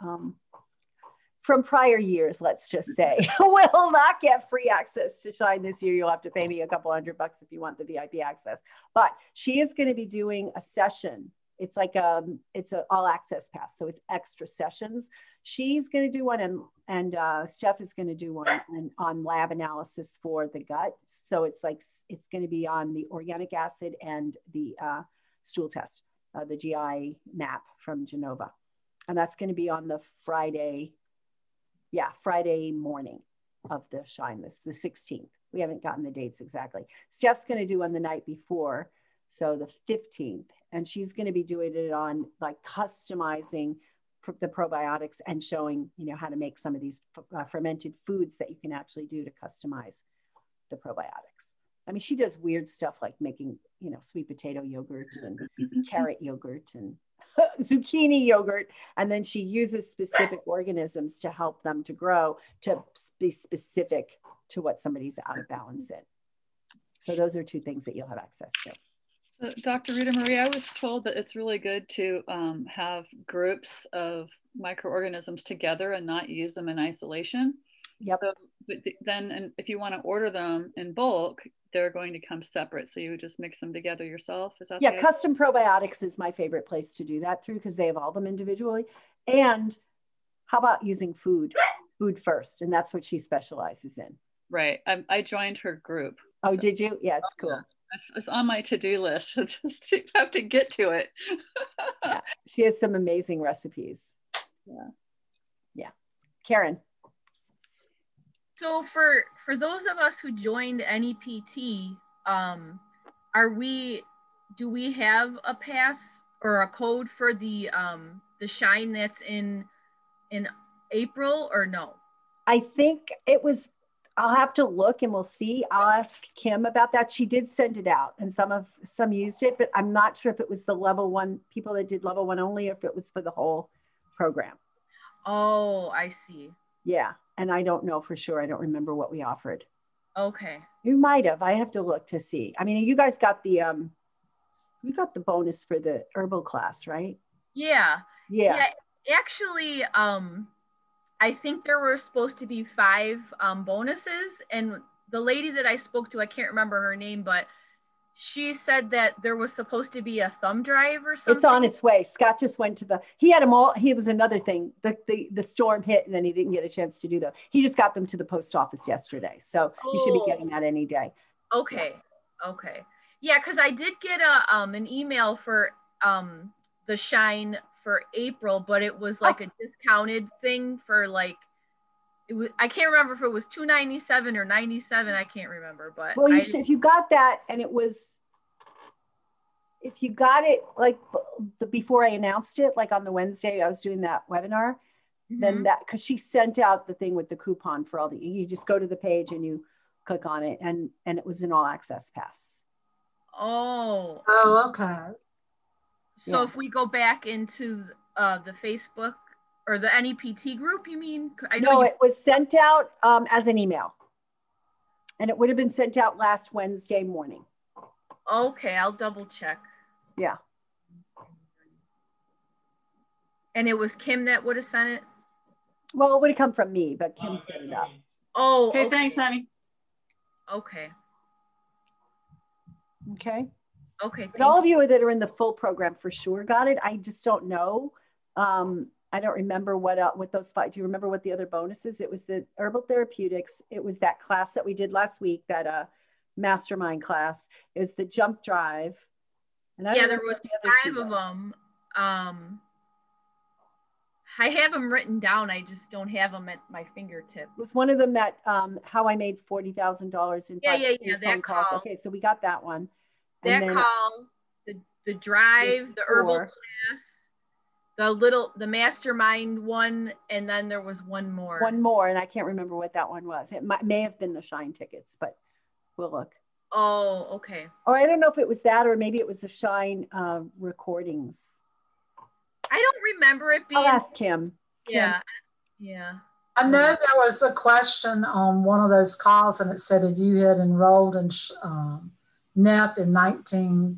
from prior years, let's just say, will not get free access to Shine this year. You'll have to pay me a couple $100 if you want the VIP access. But she is going to be doing a session. It's like it's an all access pass, so it's extra sessions. She's going to do one, and Steph is going to do one on lab analysis for the gut. So it's like it's going to be on the organic acid and the stool test. The GI map from Genova. And that's going to be on the Friday morning of the Shine, the 16th. We haven't gotten the dates exactly. Steph's going to do on the night before, so the 15th. And she's going to be doing it on like customizing the probiotics and showing, how to make some of these fermented foods that you can actually do to customize the probiotics. I mean, she does weird stuff like making, sweet potato yogurt and carrot yogurt and zucchini yogurt. And then she uses specific organisms to help them to grow, to be specific to what somebody's out of balance in. So those are 2 things that you'll have access to. So, Dr. Rita Marie, I was told that it's really good to have groups of microorganisms together and not use them in isolation. Yep. So, but then if you want to order them in bulk, they're going to come separate. So you would just mix them together yourself. Is that? Yeah, Custom Probiotics is my favorite place to do that through, because they have all them individually. And how about using food first? And that's what she specializes in. Right. I joined her group. Oh, did you? Yeah, it's cool. It's on my to-do list. I just have to get to it. Yeah, she has some amazing recipes. Yeah. Karen. So for those of us who joined NEPT, do we have a pass or a code for the Shine that's in April, or no? I think it was, I'll have to look and we'll see. I'll ask Kim about that. She did send it out and some used it, but I'm not sure if it was the level 1 people that did level 1 only, or if it was for the whole program. Oh, I see. Yeah. And I don't know for sure. I don't remember what we offered. Okay. You might have. I have to look to see. I mean, you guys got the you got the bonus for the herbal class, right? Yeah. Yeah. Actually, I think there were supposed to be 5 bonuses, and the lady that I spoke to, I can't remember her name, but she said that there was supposed to be a thumb drive or something. It's on its way. Scott just went to he had them all. He was another thing. The storm hit and then he didn't get a chance to do them. He just got them to the post office yesterday. So you should be getting that any day. Okay. Yeah. Okay. Yeah. Cause I did get an email for the Shine for April, but it was like a discounted thing for like, I can't remember if it was $297 or $97. I can't remember, but well, if you got that, and if you got it like before I announced it, like on the Wednesday I was doing that webinar, then because she sent out the thing with the coupon for all you just go to the page and you click on it, and it was an all access pass. Oh, okay. So if we go back into the Facebook or the NEPT group, you mean? It was sent out as an email, and it would have been sent out last Wednesday morning. Okay, I'll double check. Yeah. And it was Kim that would have sent it? Well, it would have come from me, but Kim set it up. Oh, okay. Thanks, honey. Okay. Okay. Okay. But all of you that are in the full program for sure got it. I just don't know I don't remember what those five. Do you remember what the other bonuses? It was the herbal therapeutics. It was that class that we did last week, that mastermind class. It was the jump drive. And yeah, there was 5 of them. I have them written down. I just don't have them at my fingertip. Was one of them that how I made $40,000 in that calls? call. Okay, so we got that one. And that call, the drive, the herbal class, the mastermind one, and then there was one more. One more, and I can't remember what that one was. It may have been the Shine tickets, but we'll look. Oh, okay. Or I don't know if it was that, or maybe it was the Shine recordings. I don't remember it being. I'll ask Kim. Yeah. I know there was a question on one of those calls, and it said if you had enrolled in NEP in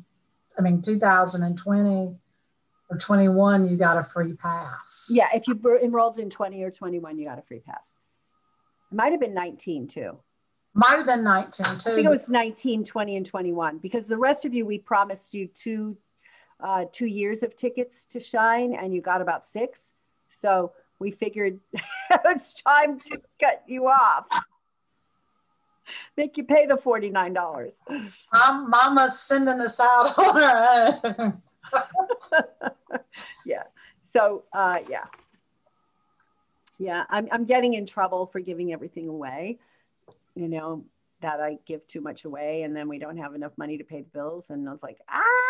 2020 or 21, you got a free pass. Yeah, if you were enrolled in 20 or 21, you got a free pass. It might have been 19 too. Might have been 19 too. I think it was 19, 20, and 21, because the rest of you, we promised you 2 years of tickets to Shine, and you got about 6. So we figured it's time to cut you off. Make you pay the $49. Mama's sending us out on her own. Yeah. So yeah, I'm getting in trouble for giving everything away. You know, that I give too much away, and then we don't have enough money to pay the bills. And I was like,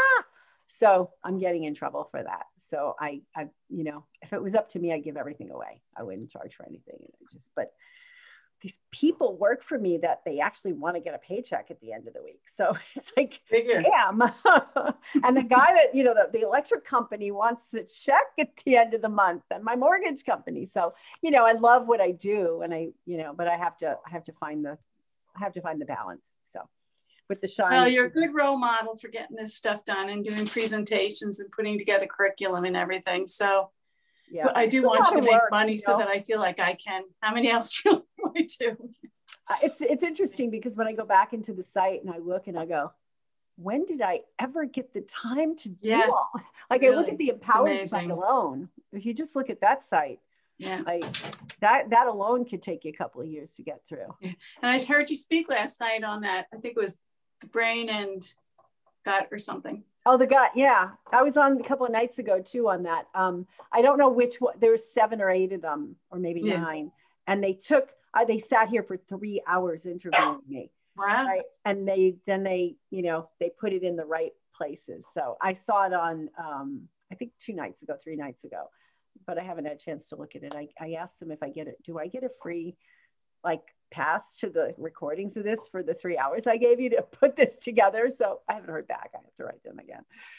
so I'm getting in trouble for that. So I if it was up to me, I'd give everything away. I wouldn't charge for anything. But these people work for me that they actually want to get a paycheck at the end of the week. So it's like, damn. And the guy that, the electric company wants a check at the end of the month, and my mortgage company. So, I love what I do, and but I have to find the balance. So with the Shine. Well, you're a good role model for getting this stuff done and doing presentations and putting together curriculum and everything. So yeah, I do want you to make money so that I feel like I can. How many else really do? It's interesting, because when I go back into the site and I look and I go, when did I ever get the time to do all? Like, really? I look at the Empowered site alone. If you just look at that site, like that alone could take you a couple of years to get through. Yeah. And I heard you speak last night on that. I think it was the brain and gut or something. Oh, the gut. Yeah. I was on a couple of nights ago too on that. I don't know which one. There was 7 or 8 of them, or maybe 9. And they sat here for 3 hours interviewing me. Wow. Right? And they put it in the right places. So I saw it on, I think 3 nights ago, but I haven't had a chance to look at it. I asked them if do I get a free pass to the recordings of this for the 3 hours I gave you to put this together? So I haven't heard back. I have to write them again.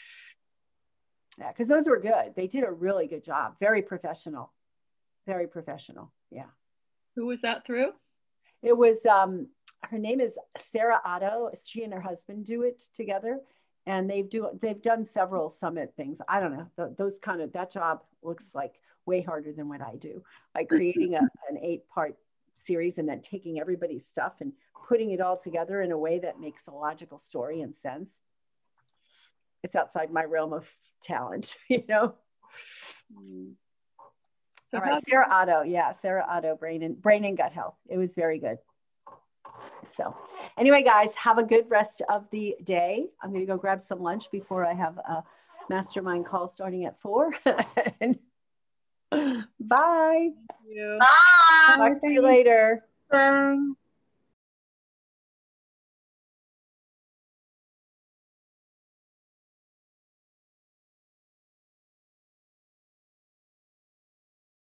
Yeah, because those were good. They did a really good job. Very professional. Very professional. Yeah. Who was that through? It was, her name is Sarah Otto. She and her husband do it together. And they've done several summit things. I don't know. That job looks like way harder than what I do. Like creating an 8-part series and then taking everybody's stuff and putting it all together in a way that makes a logical story and sense. It's outside my realm of talent, All right, Sarah Otto. Yeah, Sarah Otto, brain and gut health. It was very good. So anyway, guys, have a good rest of the day. I'm going to go grab some lunch before I have a mastermind call starting at 4. Bye. Bye. Talk to you later. Bye.